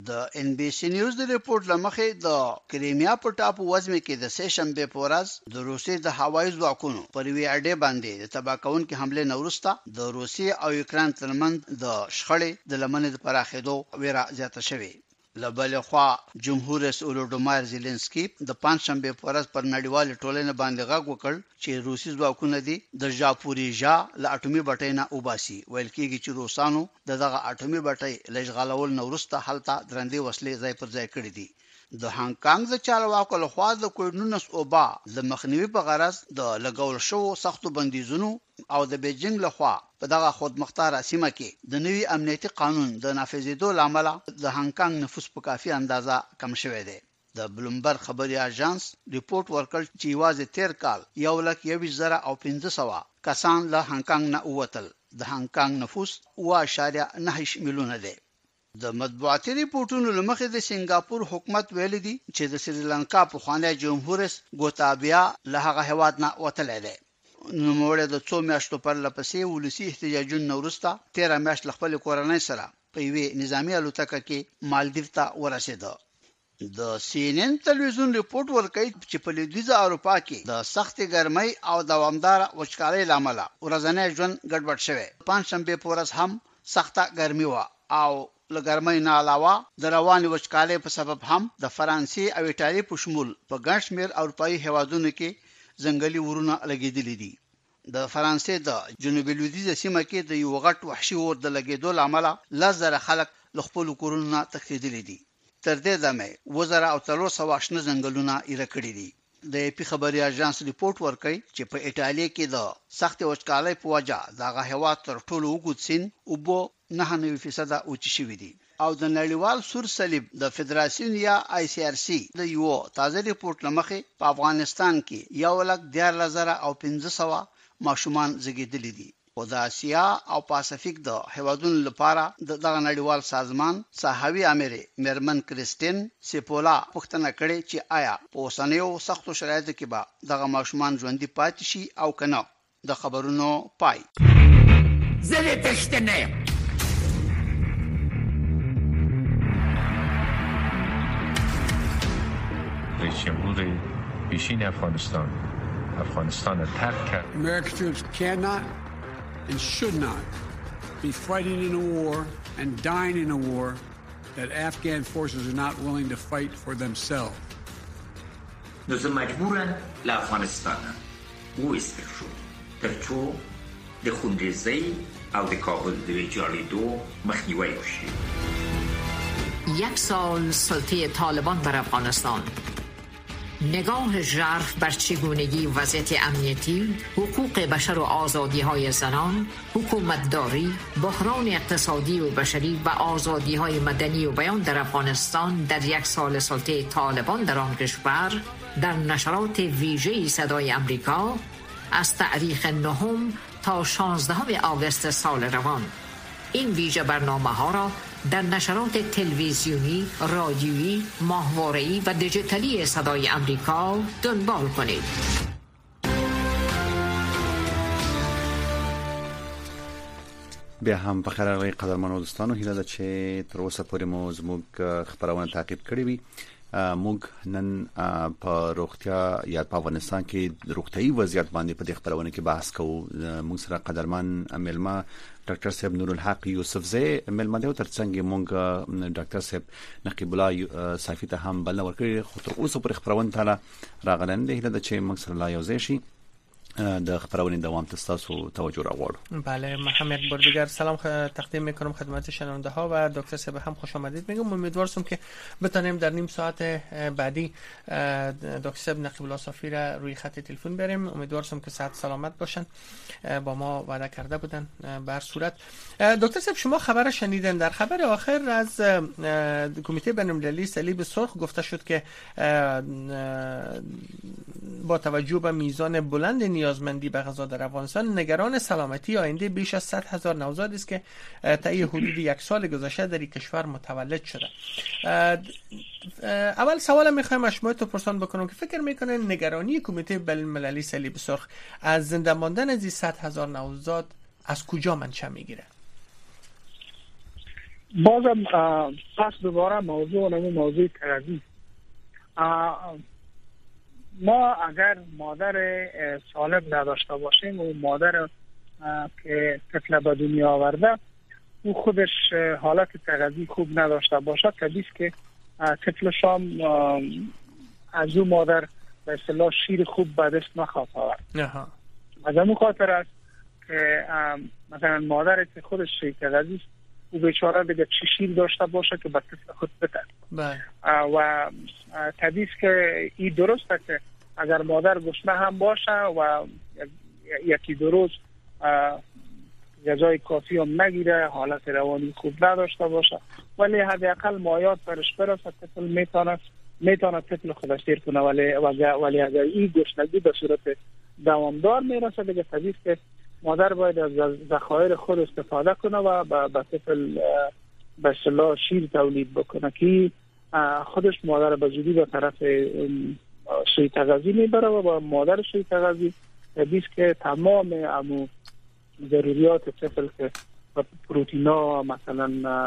د ان بي سي نیوز د ریپورت لمخې د کریمیا په ټاپو وزمه کې د سه شنبه په ورځ د روسي د هوایي ځواکونو پر وی اډې باندې د تباکون کې حمله نورسته د روسي او یوکرين ترمنځ د شخړې د لمنې د پراخېدو ویره زیاته شوې. لبل خوا جمهور رئیس اولودومایر زيلنسکي د پنځشنبه په ورځ پر نړیوال ټولنې باندې غږ وکړ چې روسي ځواکونه دي د ژاپوریژا له اټومي بټۍ نه وباسي. ویل کېږي چې روسانو دغه اټومي بټۍ لږغالول نورسته حالت درندې وسلې ځای پر ځای کړې دي. د هانګ کانګ د چارواکو له خوا د کووډ-19 وبا د مخنیوي په غرض د لګول شوو سختو بندیزونو او د بیجینګ له خوا په دغه خودمختار سیمه کې د نوي امنیتي قانون د نافذېدو لامل د هانګ کانګ نفوس په کافي اندازه کم شوی دی. د بلومبرګ خبري اژانس ریپورت ورکړ چې یوازې 13 کال 1,21,500 کسان له هانګ کانګ نه ووتل. د هانګ کانګ نفوس 1.9 میلیونه دی. د مطبوعاتي ریپورتونو لمخې د سنگاپور حکومت ویلي دي چې د سریلانکا په خوانی جمهور رئیس ګوتابیا له هغه هواد نه وتلی دی. نو موږ د څو میاشتو پر لپسې ولسی احتجاجونو وروسته 13 میاشت خپل کورنۍ سره په یوه نظامی الوتکه کې مالدیو ته ورسېده. د سی ان ان تلویزیون ریپورت ورکړي چې په لویدیځه اروپا کې د سخت ګرمۍ او دوامدار وچکالۍ لامل ورځنی ژوند ګډوډ شوی. پنځشنبه په ورځ هم سخته ګرمي و او لګرمۍ نه علاوه د رواني وچکالۍ په سبب هم د فرانسې او ایټالیا په شمول په ګڼ شمېر اروپایي هیوادونو کې ځنګلي ورونه لګېدلي دي. د فرانسې د جنوبي لویدیځه سیمه کې د یو غټ وحشي اور د لګېدو لامل 10,000 خلک له خپل کورونو تښتېدلي دي. تر دې دمه 2,300 شنه ځنګلونه ایره کړي دي. د اپی خبري اژانس ریپورت ورکړي چې په ایټالیا کې د سخت وچکالۍ په وجه دغه هوا تر ټولو وګد سین او بو 9% اوچ شوی دي. او د نړیوال سور صلیب د فدراسیون یا آی سی آر سی د یو تازه ریپورت لمخې په افغانستان کې 1,14,500 ماشومان زیږیدلي دي. او د اسیا او پاسفیک د هیوادونو لپاره دغه نړیوال سازمان صحوی امیر مرمن کریستین سیپولا پوښتنه کړې چې آیا په اوسنیو سختو شرایطو کې به دغه ماشومان ژوندۍ پاتې شي او کنه. د خبرونو پای. زل تشتنه رئیس جمهور پیشین افغانستان را ترک کرد. American troops cannot and should not be fighting in a war and dying in a war that Afghan forces are not willing to fight for themselves. نو مجبورن لافغانستان وایستل شو ترڅو د خونریزۍ او د کابل د ویجاړېدو مخنیوی وشي. 1 سال سلطه طالبان بر افغانستان. نگاه ژرف بر چگونگی وضعیت امنیتی، حقوق بشر و آزادی‌های زنان، حکومتداری، بحران اقتصادی و بشری و آزادی‌های مدنی و بیان در افغانستان در 1 سال سلطه طالبان در آن کشور در نشرات ویژه صدای آمریکا از تاریخ 9 تا 16 آگوست سال روان. این ویژه برنامه‌ها را در نشرات تلویزیونی، رادیویی، ماهواره‌ای و دیجیتالی صدای آمریکا دنبال کنید. بیا هم په خیر راغلی قدرمنو دوستانو، هیله ده چې تر اوسه پورې مو زموږ خبرونه تعقیب کړې وي. موږ نن په روغتیا یا په افغانستان کې روغتيایي وضعیت باندې په دې خبرونه کې بحث کوو. موږ سره قدرمن ملما ډاکټر صاحب نور الحق یوسفزی ملما دی، ترڅنګ موږ ډاکټر صاحب نقیب الله صافی ته هم بل ورکړي. خو تر اوسه پورې خبرونه تعالی راغلن دی، هیله ده چې موږ سره لا یوځای شي د خبرونې دوام تاسو توجه راوړو. بله، محمد بار دیگر سلام تقدیم میکنم خدمت شنونده ها و دکتر صاحب هم خوش آمدید میگم. امیدوارم که بتونیم در نیم ساعت بعدی دکتر صاحب نقیب الله صافی را روی خط تلفن بریم. امیدوارم که صحت سلامت باشن، با ما وعده کرده بودن. به هر صورت دکتر صاحب شما خبر شنیدن، در خبر آخر از کمیته بین‌المللی صلیب سرخ گفته شد که با توجه به میزان بلند نیازمندی به غذا در افغانستان نگران سلامتی آینده بیش از 100,000 نوزاد است که طی حدود 1 سال گذشته در این کشور متولد شده. اول سوال میخوایم از شما تو پرسان بکنم که فکر میکنین نگرانی کمیته بین‌المللی صلیب سرخ از زنده ماندن از 100,000 نوزاد از کجا منشأ میگیره؟ بازم پس دوباره موضوع تغذیه. ما اگر مادر سالم نداشته باشیم و مادر که طفل به دنیا آورده او خودش حالت تغذیه خوب نداشته باشه، طبیعی است که طفلش هم از اون مادر به اصطلاح شیر خوب به دست نخواهد آورد. از همون خاطر است که مثلا مادر که خودش شیر تغذیه است او بیچاره دیگه چی شیر داشته باشه که به طفل خود بده. و طبیعی است که این درسته که اگر مادر گشنه هم باشه و یکی دو روز غذای کافی هم نگیره، حالت روانی خوب نداشته باشه، ولی حداقل مایات برش برسه، طفل میتونه طفل خودش دیر کنه. ولی اگر این گشنگی به صورت دوامدار میرسه دیگه طبیعی است که مادر باید از ذخایر خود استفاده کنه و به طفل به اصطلاح شیر تولید بکنه که خودش مادر به زودی به طرف شیر تغذیه میبره و با مادر شیر تغذیه طبیعی است که تمام امو ضروریات طفل که پروتئینا مثلا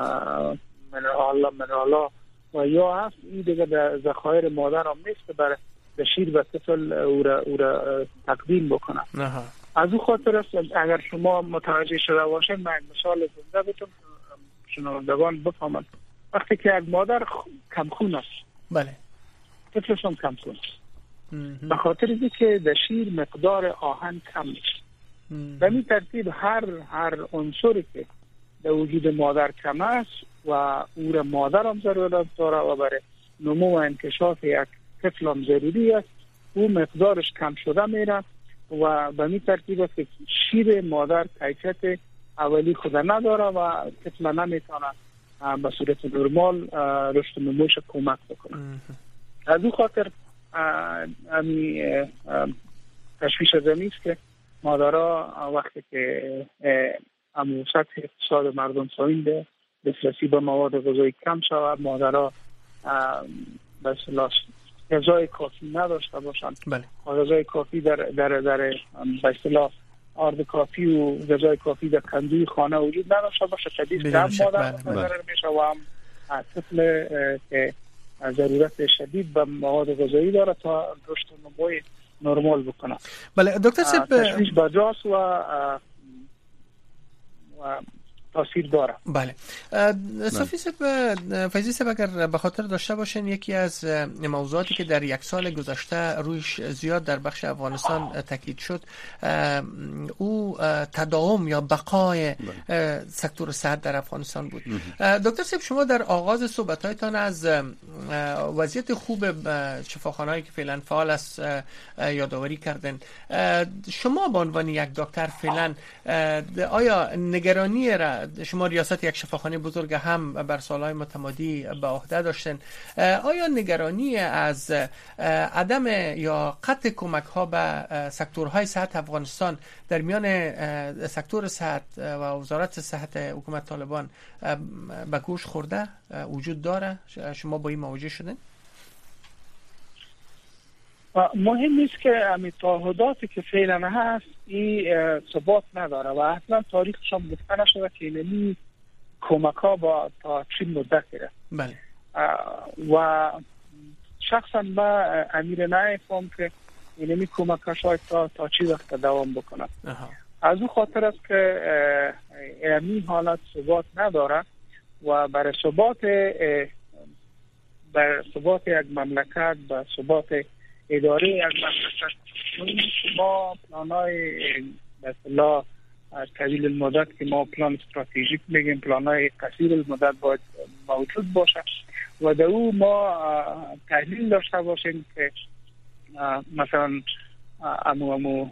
منرالا و یا هست این دیگه در ذخایر مادر هم نیست که برای شیر به طفل او را تقدیم بکنه. از او خاطر است اگر شما متوجه شده باشید من مثال زنده بتونم شنوندگان بفهمند. وقتی که یک مادر کمخون است، بله، طفلش هم کمخون است به خاطر اینکه در شیر مقدار آهن کم است. به این ترتیب هر عنصری که در وجود مادر کم است و او را مادر هم ضرورت داره و برای نمو و انکشاف یک طفل هم ضروری است، او مقدارش کم شده میره و به این ترتیب است که شیر مادر کیفیت اولی خود نداره و طفل نمیتونه به صورت نرمال رشد نموش کمک بکنه. از اون خاطر تشویش زمین است که مادرها وقتی که سطح اقتصاد مردم پایین به دسترسی به مواد غذایی کم شود، مادرها به اصطلاح غذای کافی نداشته باشند. بله. غذای کافی در به اصطلاح آرد کافی و غذای کافی در کندوی خانه وجود نداشته باشه، طبیعی است که مادر ضرر میشه و هم طفل که ضرورت شدید به مواد غذایی داره تا رشد و نموی نرمال بکنه. بله دکتر صاحب تشویش بجاست و تاثیر داره. بله صافی صاحب، فیضی صاحب اگر به خاطر داشته باشین یکی از موضوعاتی که در یک سال گذشته رویش زیاد در بخش افغانستان تاکید شد او تداوم یا بقای سکتور صحت در افغانستان بود. دکتر صاحب شما در آغاز صحبت‌هایتان از وضعیت خوب شفاخانه‌ای که فعلا فعال است یادآوری کردن. شما به عنوان یک دکتر فعلا آیا نگرانی را شما ریاست یک شفاخانه بزرگ هم بر سالهای متمادی به عهده داشتن، آیا نگرانی از عدم یا قطع کمک ها به سکتورهای صحت افغانستان در میان سکتور صحت و وزارت صحت حکومت طالبان به گوش خورده وجود داره؟ شما با این مواجه شدین؟ مهم نیست که امی تعهداتی که فعلا هست این ثبات نداره و اصلا تاریخش هم گفته نشده که اینمی کمک ها با تا چی مدت گره. بله. و شخصا با امیر نایفهم که اینمی کمک ها شاید تا چی وقت دوام بکنه. از اون خاطر است که این حالت ثبات نداره و برای ثبات یک مملکت و ثبات اداره یک مملکت ما پلان‌های به اصطلاح طویل المدت که ما پلان استراتژیک میگیم، پلان‌های قصیر المدت باید موجود باشه و در او ما تحلیل داشته باشیم که مثلا امو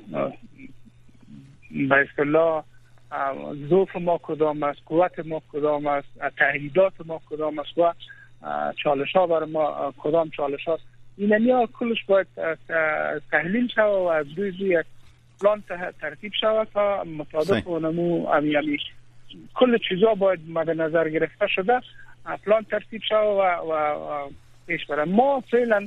به اصطلاح ضعف ما کدام است، قوت ما کدام است، تهدیدات ما کدام است و چالش‌ها برای ما کدام چالش هاست. اینها کلش باید تحلیل شود و از روی یک پلان ترتیب شود تا مطابق اونمو کل چیزا باید مد نظر گرفته شده پلان ترتیب شود و پیش بره. ما فعلا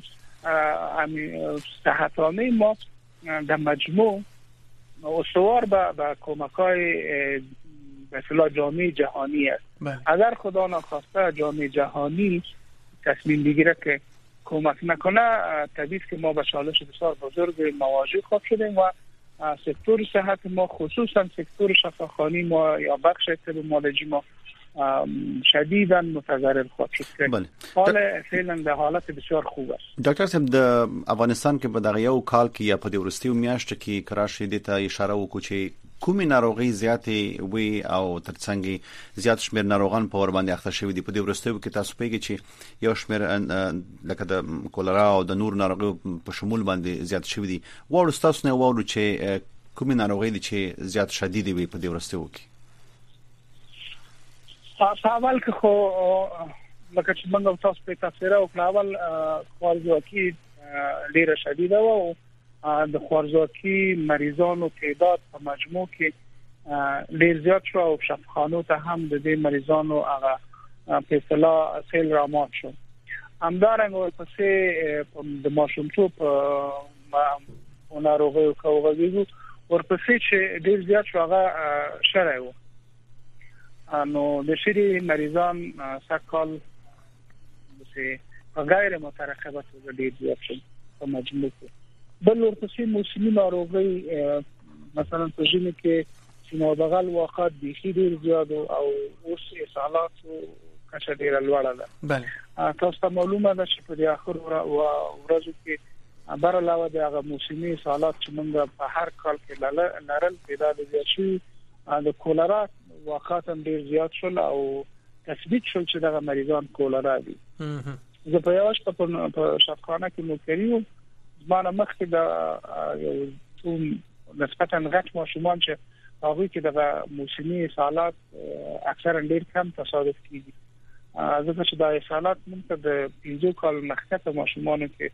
صحت عامه ما در مجموع استوار به کمک‌های به اصطلاح جامعه جهانی است. اگر خدا نخواسته جامعه جهانی تصمیم بگیره که کمک نکنه، طبیعی که ما به چالش بسیار بزرگ مواجه خواهیم شدیم و سکتور صحت ما، خصوصا سکتور شفاخانه ما یا بخش طب مالجی ما شدیداً متضرر خواهد شد. حال فعلا در حالت بسیار خوب است. ډاکټر صاحب، د افغانستان کې په دغه یو کال کې یا په دې ورستیو میاشت کې کراشي د ته اشاره وکړو چې کومې ناروغي زیاتې وي او ترڅنګ زیات شمیر ناروغان په ور باندې اخته شوي دي. په دې ورستیو کې تاسو پیږي چې یو شمیر لکه د کولرا او د نور ناروغیو په شمول باندې زیات شوي دي. وړو تاسو نه وړو چې کومې ناروغي دي چې زیات شدید وي په دې ورستیو کې؟ اول که خو لکه چې موږ تاسو په تفسیر او اول خوارزواکي ډیره شدیده و او د خوارزواکي مریضانو تعداد په مجموع کې ډیر زیات شو او شفاخانو ته هم د دې مریضانو هغه په اصطلاح سیل رامات شو. همدارنګه ورپسې د ماشومتوب ناروغي او کوغویږي ورپسې چې ډیر زیات شو هغه شرعي و. نو د شری مریضان سکال په غیر مترقبه توګه ډیر زیات شو په مجموع کې. بل ورپسې موسمي ناروغي مثلا په ژمي کې سینه بغل واقعات بيخي ډیر زیات او اوس اسهالات کچه ډیر لوړه ده. بله تاسو ته معلومه ده چې په اخر ورځو کې بر علاوه د موسمي اسهالات چې موږ په هر کال کې لرل پیدا دي چې د کولرا واقعا ډیر زیات شول او تثبیت شول چې دغه مریضان کولرا دي. زه په یوش په شفاخانه کې مو کړیو زمانه مخکې د یو نسبتاً غټ ماشومان چې هغه کې دغه موسمي اسهالات اکثرا ډیر کم تصادف کیږي. ځکه چې د اسهالات موږ د 15 کال مخکې ماشومانو کې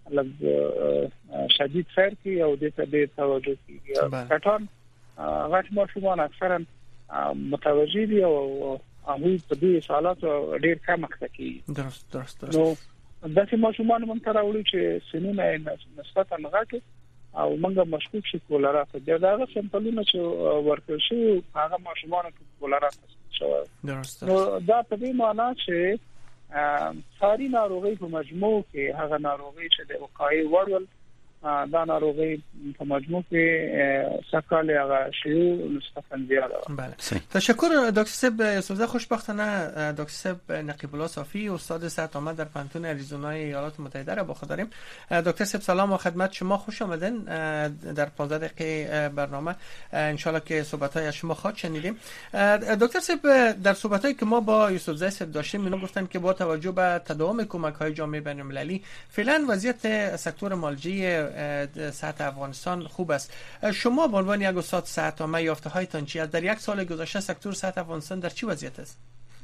لږ شدید سر کې او د دې توجه کیږي. کټان غټ ماشومان اکثرا متوجه دي او هغه په دې سوالات ډیر کم مخکې. درست. نو داسې ماشومان مونږ ته راوړي چې سنونه نسبتا غټ او موږ مشکوک شي کولرا ته. دا سمپلونه چې ورکړل شي هغه ماشومان کې کولرا شوی. درست. نو دا په دې معنی چې ساری ناروغي په مجموع کې هغه ناروغي چې د وقایع وړول دا ناروغي په مجموع کې سکال هغه شیوع نسبتاً زیاده. بله. تشکر دکتر صاحب یوسفزاده. خوشبختانه دکتر صاحب نقیب الله صافی استاد صحت عامه در پانتون اریزونای ایالات متحده را با خود داریم. دکتر صاحب سلام و خدمت شما، خوش آمدین در 15 دقیقه برنامه. ان شاء الله که صحبت‌های از شما خواهد شنیدیم. دکتر صاحب در صحبت‌هایی که ما با یوسفزاده صاحب داشتیم اینا گفتن که با توجه به تداوم کمک‌های جامعه بین‌المللی فعلا وضعیت سکتور مالجی صحت افغانستان خوب است. شما به عنوان یک استاد صحت عامه یافته‌هایتان چی است؟ در یک سال گذشته سکتور صحت افغانستان در چه وضعیت است؟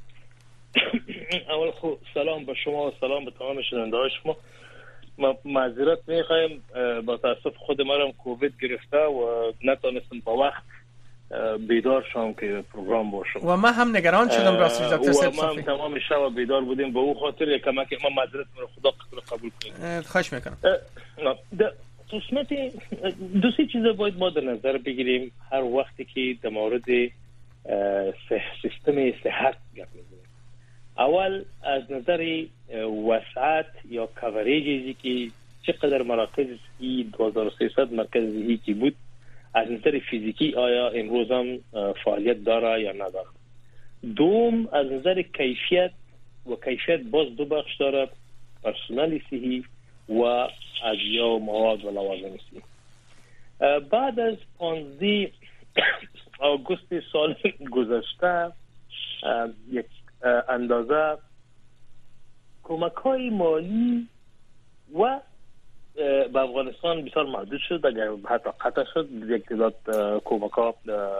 اول خو سلام به شما و سلام به تمام شنونده‌های شما. ما معذرت می‌خوایم، با تاسف خود مرا کووید گرفته و نتونستم با وقت بیدار شدم که پروگرام باشم و من هم نگران شدم راستی دکتر صاحب. و ما تمام شب بیدار بودیم، به او خاطر یک کمک ما معذرت می‌خوام، خدا قبول کنه. خواهش می‌کنم. قسمت دو سه چیزا باید ما در نظر بگیریم هر وقتی که در مورد سیستم صحت گپ می‌زنیم. اول از نظر وسعت یا کوریجی که چقدر مراکز 2300 مرکز که بود، از نظر فیزیکی آیا امروز هم فعالیت داره یا نداره. دوم از نظر کیفیت و کیفیت باز دو بخش داره، پرسنل صحی و ادویه و مواد و لوازم صحی. بعد از 15 آگوست سال گذشته یک اندازه کمک‌های مالی و به افغانستان بسیار محدود شد، اگر حتی قطع شد. یک تعداد کمک‌ها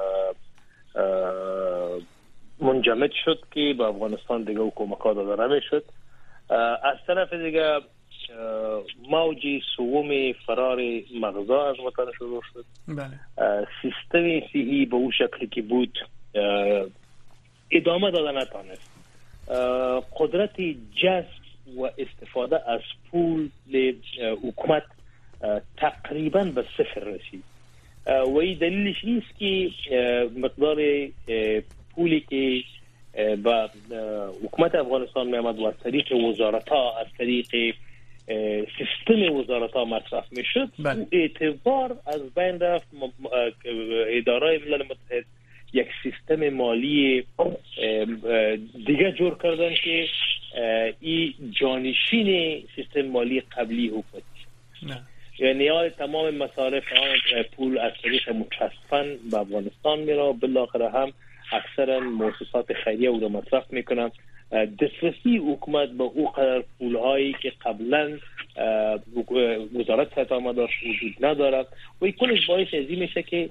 منجمد شد که به افغانستان دیگه کمک‌ها داده نمی‌شد. از طرف دیگه موج سوم فرار مغزا از وطن شروع شد. بله. سیستم صحی به اون شکلی که بود ادامه داده نتانست. قدرت جذب و استفاده از پول حکومت تقریبا به صفر رسید. و این دلیلش است که مقدار پولی که با حکومت افغانستان میامد و از طریق وزارت‌ها، از طریق سیستم وزارت‌ها مصرف میشد، اعتبار از بین رفت. اداره ملل متحد یک سیستم مالی دیگه جور کردن که این جانشین سیستم مالی قبلی حکومت یعنی تمام مصارف پول از طریق متاسفانه به افغانستان میره، بالاخره هم اکثرا مؤسسات خیریه او رو مصرف میکنن. دسترسی حکومت به او قدر پولهایی که قبلا وزارت صحت عامه داشت وجود ندارد و این کلش باعث ازی میشه که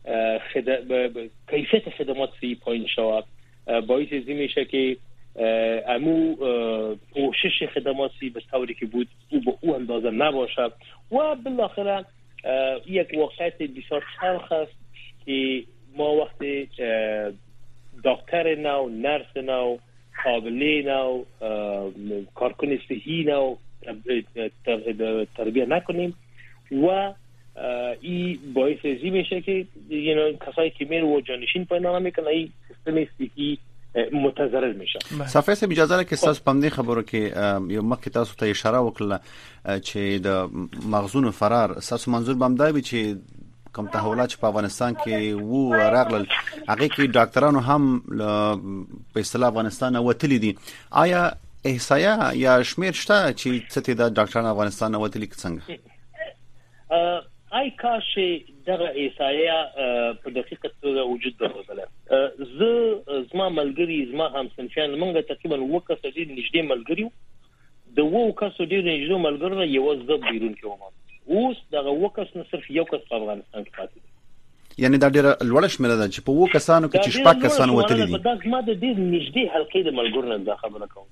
کیفیت خدمات پایین شود، باعث ازی میشه که امو پوشش خدماتی به طوری که بود او به او اندازه نباشد و بالاخره یک واقعیت بسیار تلخ است که ما وقتی دکتر نو، نرس نو، حامله نو، کارکن صحی نو تربیه نکنیم و این باعث ازی میشه که کسایی که میره و جانشین پیدا میکنه این سیستم صحی متضرر میشه. صافی صاحب اجازه لري تاسو په دې خبرو کې یو مخکې تاسو ته اشاره وکړه چې د مغزون فرار تاسو منظور بمدای وي چې کوم تحولات په افغانستان کې وو راغلل هغه کې ډاکټرانو هم په اصطلاح افغانستان وتلی دي. آیا احصایه یا شمیر شته چې څه د ډاکټرانو افغانستان وتلی څنګه؟ ای کاش دغه احصایه په دقیقه توګه وجود درلودله. زما ملګری زما هم صنفیان موږ تقریبا وکړه ډیر نږدې ملګریو د وو کسو ډیر نږدې ملګرو یو ځب بیرون کې ومه اوس دغه وکس نه صرف یو کس په افغانستان کې پاتې دی. یعنی دا ډیر لوړ شمېر ده چې په وو کسانو کې چې شپږ کسان وتلی دي. دا زما د ډیر نږدې حلقې د ملګرو نه دا خبره کوم.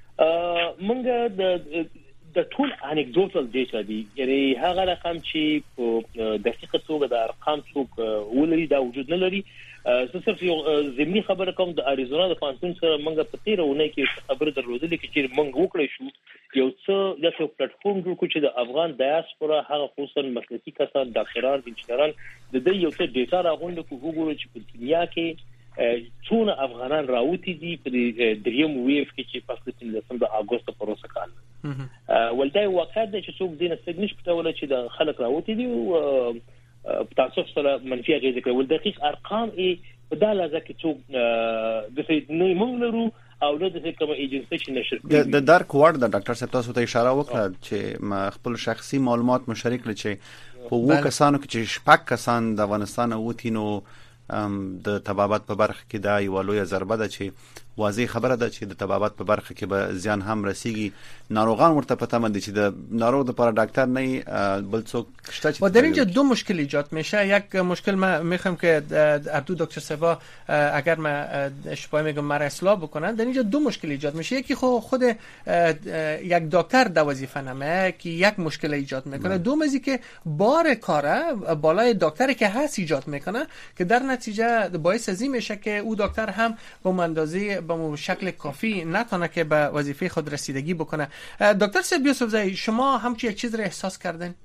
موږ د ټول انیکدوټل ډیټا دی یعنی هغه رقم چې په دقیقه توګه د ارقام څوک ولري دا وجود نه لري. زه صرف یو ضمني خبره کوم د اریزونا د پانتون سره موږ په تیرونه کې خبره درلودلې چې موږ وکړی شو یو څه د یو پلیټ فارم جوړ کړو چې د افغان ډایاسپورا هغه خصوصا مسلکي کسان ډاکټران انجنیران د دې یو څه ډیټا راغونډ کو وګورو چې په دنیا کې څونه افغانان راوتی دي په دریم ویف کې چې په 15 اگست پروسه کال ولدای واقع د چې څوک دینه سګنیش پټول چې د خلک راوتی دي او تاسو سره منفي اغیزه کوي ول دقیق ارقام په داله ځکه څوک د څه نه مونږ لرو او د څه کوم ایجنسی چې نشر کوي د دارک ورډ د ډاکټر صاحب تاسو ته اشاره وکړه چې ما خپل شخصي معلومات مشارک لچې په وو کسانو کې چې شپږ کسان د افغانستان وتینو د طبابت په برخه کې دا یو لوی ضربه ده چې واضح خبره ده چې د طبابت په برخه کې به زیان هم رسیږي. ناروغان ورته پته مند چې د ناروغ د پر ډاکټر نه بل څوک شته و در اینجا دو مشکل ایجاد میشه. یک مشکل من میخوام که عبدو دکتر سوا اگر من اشتباه میگم مرا اصلاح بکنن. در اینجا دو مشکل ایجاد میشه. یکی خود یک دکتر در وظیفه نمه که یک مشکل ایجاد میکنه، دوم که بار کاره بالای دکتری که هست ایجاد میکنه که در نتیجه باعث ازی میشه که او دکتر هم به اندازه به شکل کافی نتونه که به وظیفه خود رسیدگی بکنه. دکتر سید یوسفزئی شما همچین یک چیز را احساس کردین؟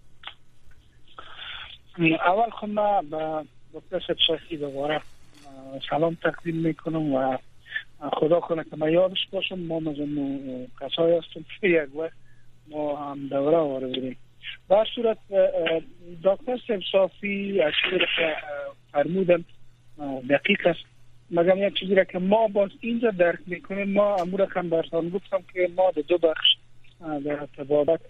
اول خود ما به دکتر سید شاخی دوباره سلام تقدیم میکنم و خدا کنه که من یادش باشم. ما مزمون کسایی هستم که یک وقت ما هم دوره آواره بودیم. در صورت دکتر سید صافی از چیزی که فرمودن دقیق است، مگر یک چیزی را که ما باز اینجا درک میکنیم. ما امور هم برسان گفتم که ما دو بخش در طبابت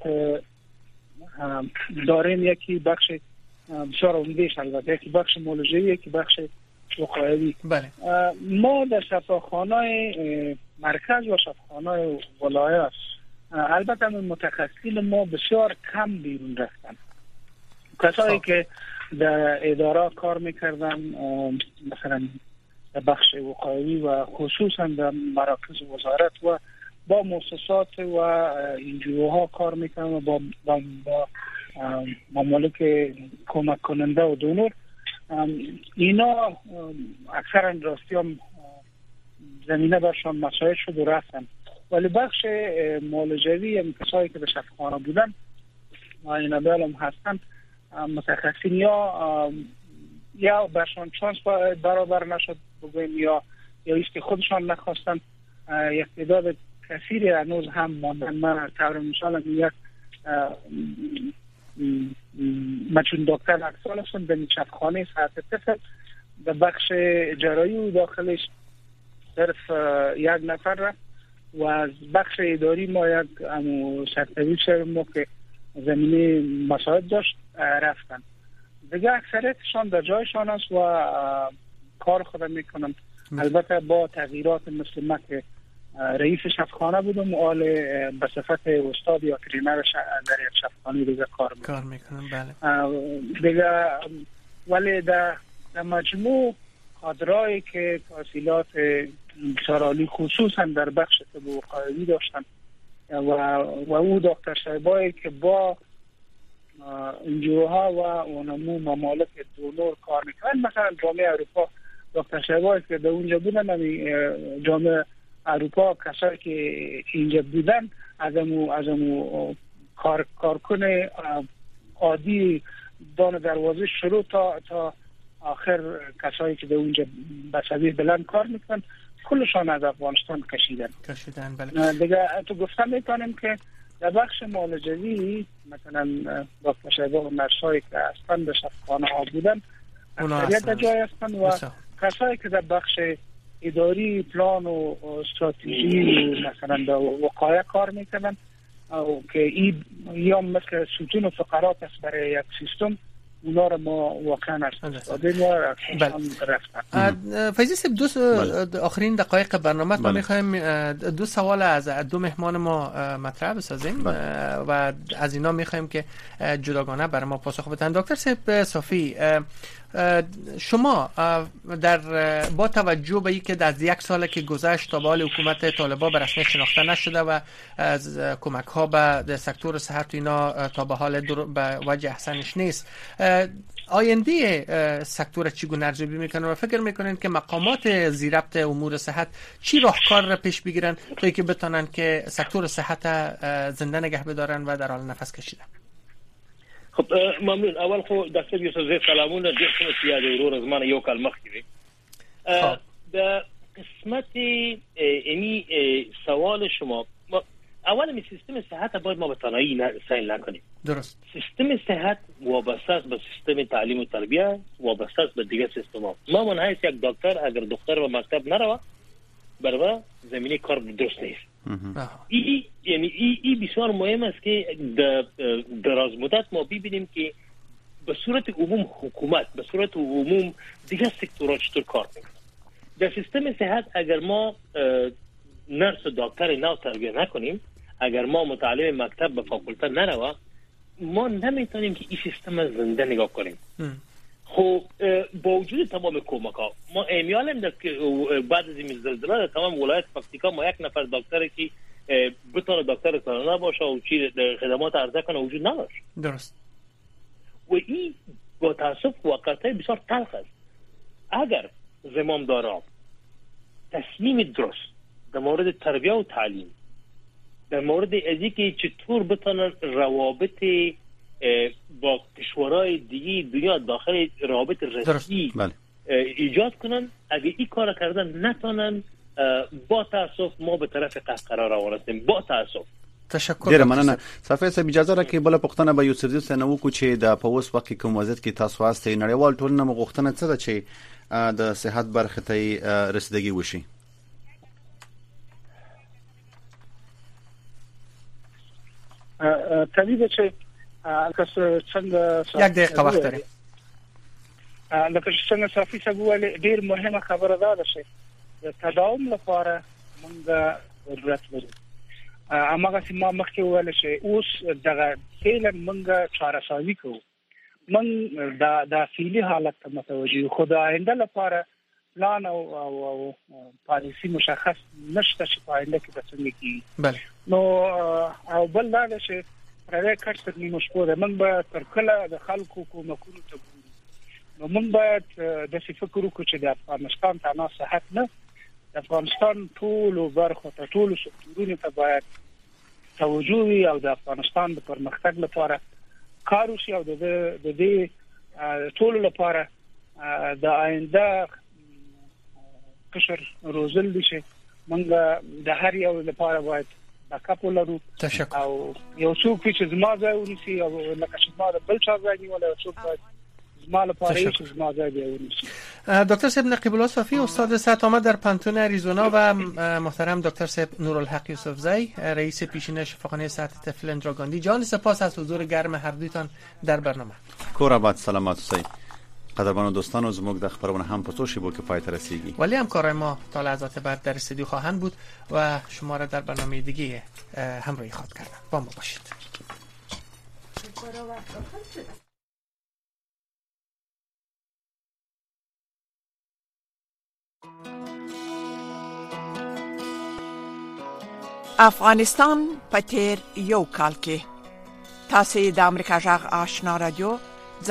داریم. یکی بخش بسیار عمدهش البته، یکی بخش مولوژی، یکی بخش وقایوی. بله. ما در شفاخانه‌های مرکز و شفاخانه‌های ولایت البته متخصصین ما بسیار کم بیرون رفتن. کسایی که در اداره کار میکردن مثلا بخش وقایوی و خصوصا در مراکز وزارت و با مؤسسات و انجیوها کار میکنن و با ممالک کمک کننده و دونور، اینا اکثرا راستی هم زمینه برشان مساعد شد و رفتن. ولی بخش معالجوی هم کسایی که به شفاخانه بودن و اینا هم هستن متخصصین یا برشان چانس برابر نشد بگویم یا ایست که خودشان نخواستن. یک تعداد کثیری هنوز هم ماندن. من طور مثال یک چون دکتر اکسال هستم در چپخانه صحت طفل در بخش جراحی و داخلش صرف یک نفر رفت و از بخش اداری ما یک سرتویچ ما که زمینه مساعد داشت رفتن. دیگه اکثریتشان در جایشان است و کار خودم میکنم. البته با تغییرات مثل من که رئیس شفاخانه بودم و حال به صفت استاد یا ترینر در یک شفاخانه دیگه کار میکنم. بله. دیگه ولی در مجموع کادرایی که تحصیلات سرالی خصوصا در بخش طب وقایوی داشتن و او دکتر صاحبایی که با انجیوها و اونمو ممالک دونور کار میکنن، مثلا جامعه اروپا دکتر صاحبایی که در اونجا بودن، جامعه اروپا کسایی که اینجا بودن از امو کارکن عادی دان دروازه شروع تا آخر کسایی که در اونجا به سبیل بلند کار میکنن کلشان از افغانستان کشیدن. بله. دیگه تو گفتم میکنیم که در بخش معالجوی مثلا دکتر شایبا و نرسایی که هستن در شفاخانه ها بودن اکثریت در جای هستن و کسایی که در بخش اداری پلان و استراتژی مثلا در وقایع کار میکنن که این یا مثل ستون و فقرات است برای یک سیستم، اونا رو ما واقعا استفاده رفتن. فیضی صاحب آخرین دقایق برنامه ما میخوایم دو سوال از دو مهمان ما مطرح بسازیم و از اینا میخوایم که جداگانه برای ما پاسخ بدن. دکتر صاحب صافی، شما با توجه به اینکه از یک سال که گذشت تا به حال حکومت طالبان به رسمیت شناخته نشده و از کمک ها به سکتور صحت اینا تا به حال به وجه احسنش نیست، آینده سکتور چگونه ارزیابی میکنن و فکر میکنن که مقامات زیربط امور صحت چی راهکار را پیش بگیرن تا اینکه بتونن که سکتور صحت زنده نگه بدارن و در حال نفس کشیدن؟ خب ممنون. اول خو دکتر یوسف زی سلامونه ډیر ښه سیاده ورور از من یو کال مخکې وي. د قسمت یعنی سوال شما اول می سیستم صحت باید ما به تنهایی سعی نکنیم. درست. سیستم صحت وابسته است به سیستم تعلیم و تربیت، وابسته است به دیگه سیستم‌ها. ما منحیث یک دکتر اگر دختر به مکتب نروه برای زمینه کار درست نیست. این بسیار مهم است که دراز مدت ما ببینیم که به صورت عموم حکومت به صورت عموم دیگه سکتورها چطور کار میکنن. در سیستم صحت اگر ما نرس و دکتر نو تربیت نکنیم، اگر ما متعلم مکتب به فاکولته نروه، ما نمیتونیم که این سیستم زنده نگاه کنیم. خب با وجود تمام کمک ها ما امیالم در که بعد از این زلزله در تمام ولایت پکتیکا ما یک نفر دکتری که بتونه دکتر کرونا باشه و چی خدمات عرضه کنه وجود نداشت. درست. و این با تاسف واقعیت بسیار تلخ است. اگر زمامدارا تصمیم درست در مورد تربیت و تعلیم، در مورد ازی که چطور بتونن روابط با کشورهای دیگه دنیا داخل روابط رسمی ایجاد کنن، اگه این کار کردن نتونن، با تاسف ما به طرف قهقرا روان هستیم. با تاسف. تشکر. ډیره مننه. صافی صاحب اجازه راکړئ بل پښتنه به یوسف زی سنو کو چې د پوس وخت کوم وضعیت کې تاسو واسطه نړیوال ټولنه مغوښتنه څه ده چې د صحت برخه ته رسیدګي وشي؟ طبیعي چې کس څنګه یک دقیقه وخت لري. لکه څنګه صافی صاحب ویل ډیر مهمه خبره ده چې د تداوم لپاره موږ ضرورت لرو. اماغه سیمه مخکې ویل چې اوس دغه فعلا موږ چاره‌سازي کوو. موږ د فعلي حالت ته متوجه خو د آینده لپاره پلان او پالیسی مشخص نشته چې په آینده کې به څنګه کیږي. بله. نو او بل دا چې پرې کټ تر نیمه شپه ده موږ به تر کله د خلکو کومکونو ته ګورو. نو موږ باید د فکر وکړو چې د افغانستان تنها صحت نه، د افغانستان ټول برخو ته ټول سکتورونو ته باید توجه وي او د افغانستان د پرمختګ لپاره کار وشي او د دې ټول لپاره د آینده قشر روزل دي شي منګه د هر یو لپاره باید باکاپ ولرو او یو څوک چې زما ځای ونیسي او لکه چې ما د بل چا ځای نیول څوک باید زما لپاره چې زما ځای ونیسي. دکتر صاحب نقیب الله صافی استاد سطح آمد در پانتون اریزونا و محترم دکتر صاحب نورالحق یوسفزی رئیس پیشین شفاخانه سطح طفل اندرا گاندی، جان سپاس از حضور گرم هر دویتان در برنامه. کور آباد سلامت اوسئ. قدرمن دوستان و زموږ د خبرونه هم په توشي بو کې پای ته رسیدي. ولی همکارای ما تا لحظات بعد در استودیو خواهند بود و شما را در برنامه دیگه همراهی خواهد کردن. با ما باشید. افغانستان په تیر یو کال کې تاسو د امریکا جغ آشنا رادیو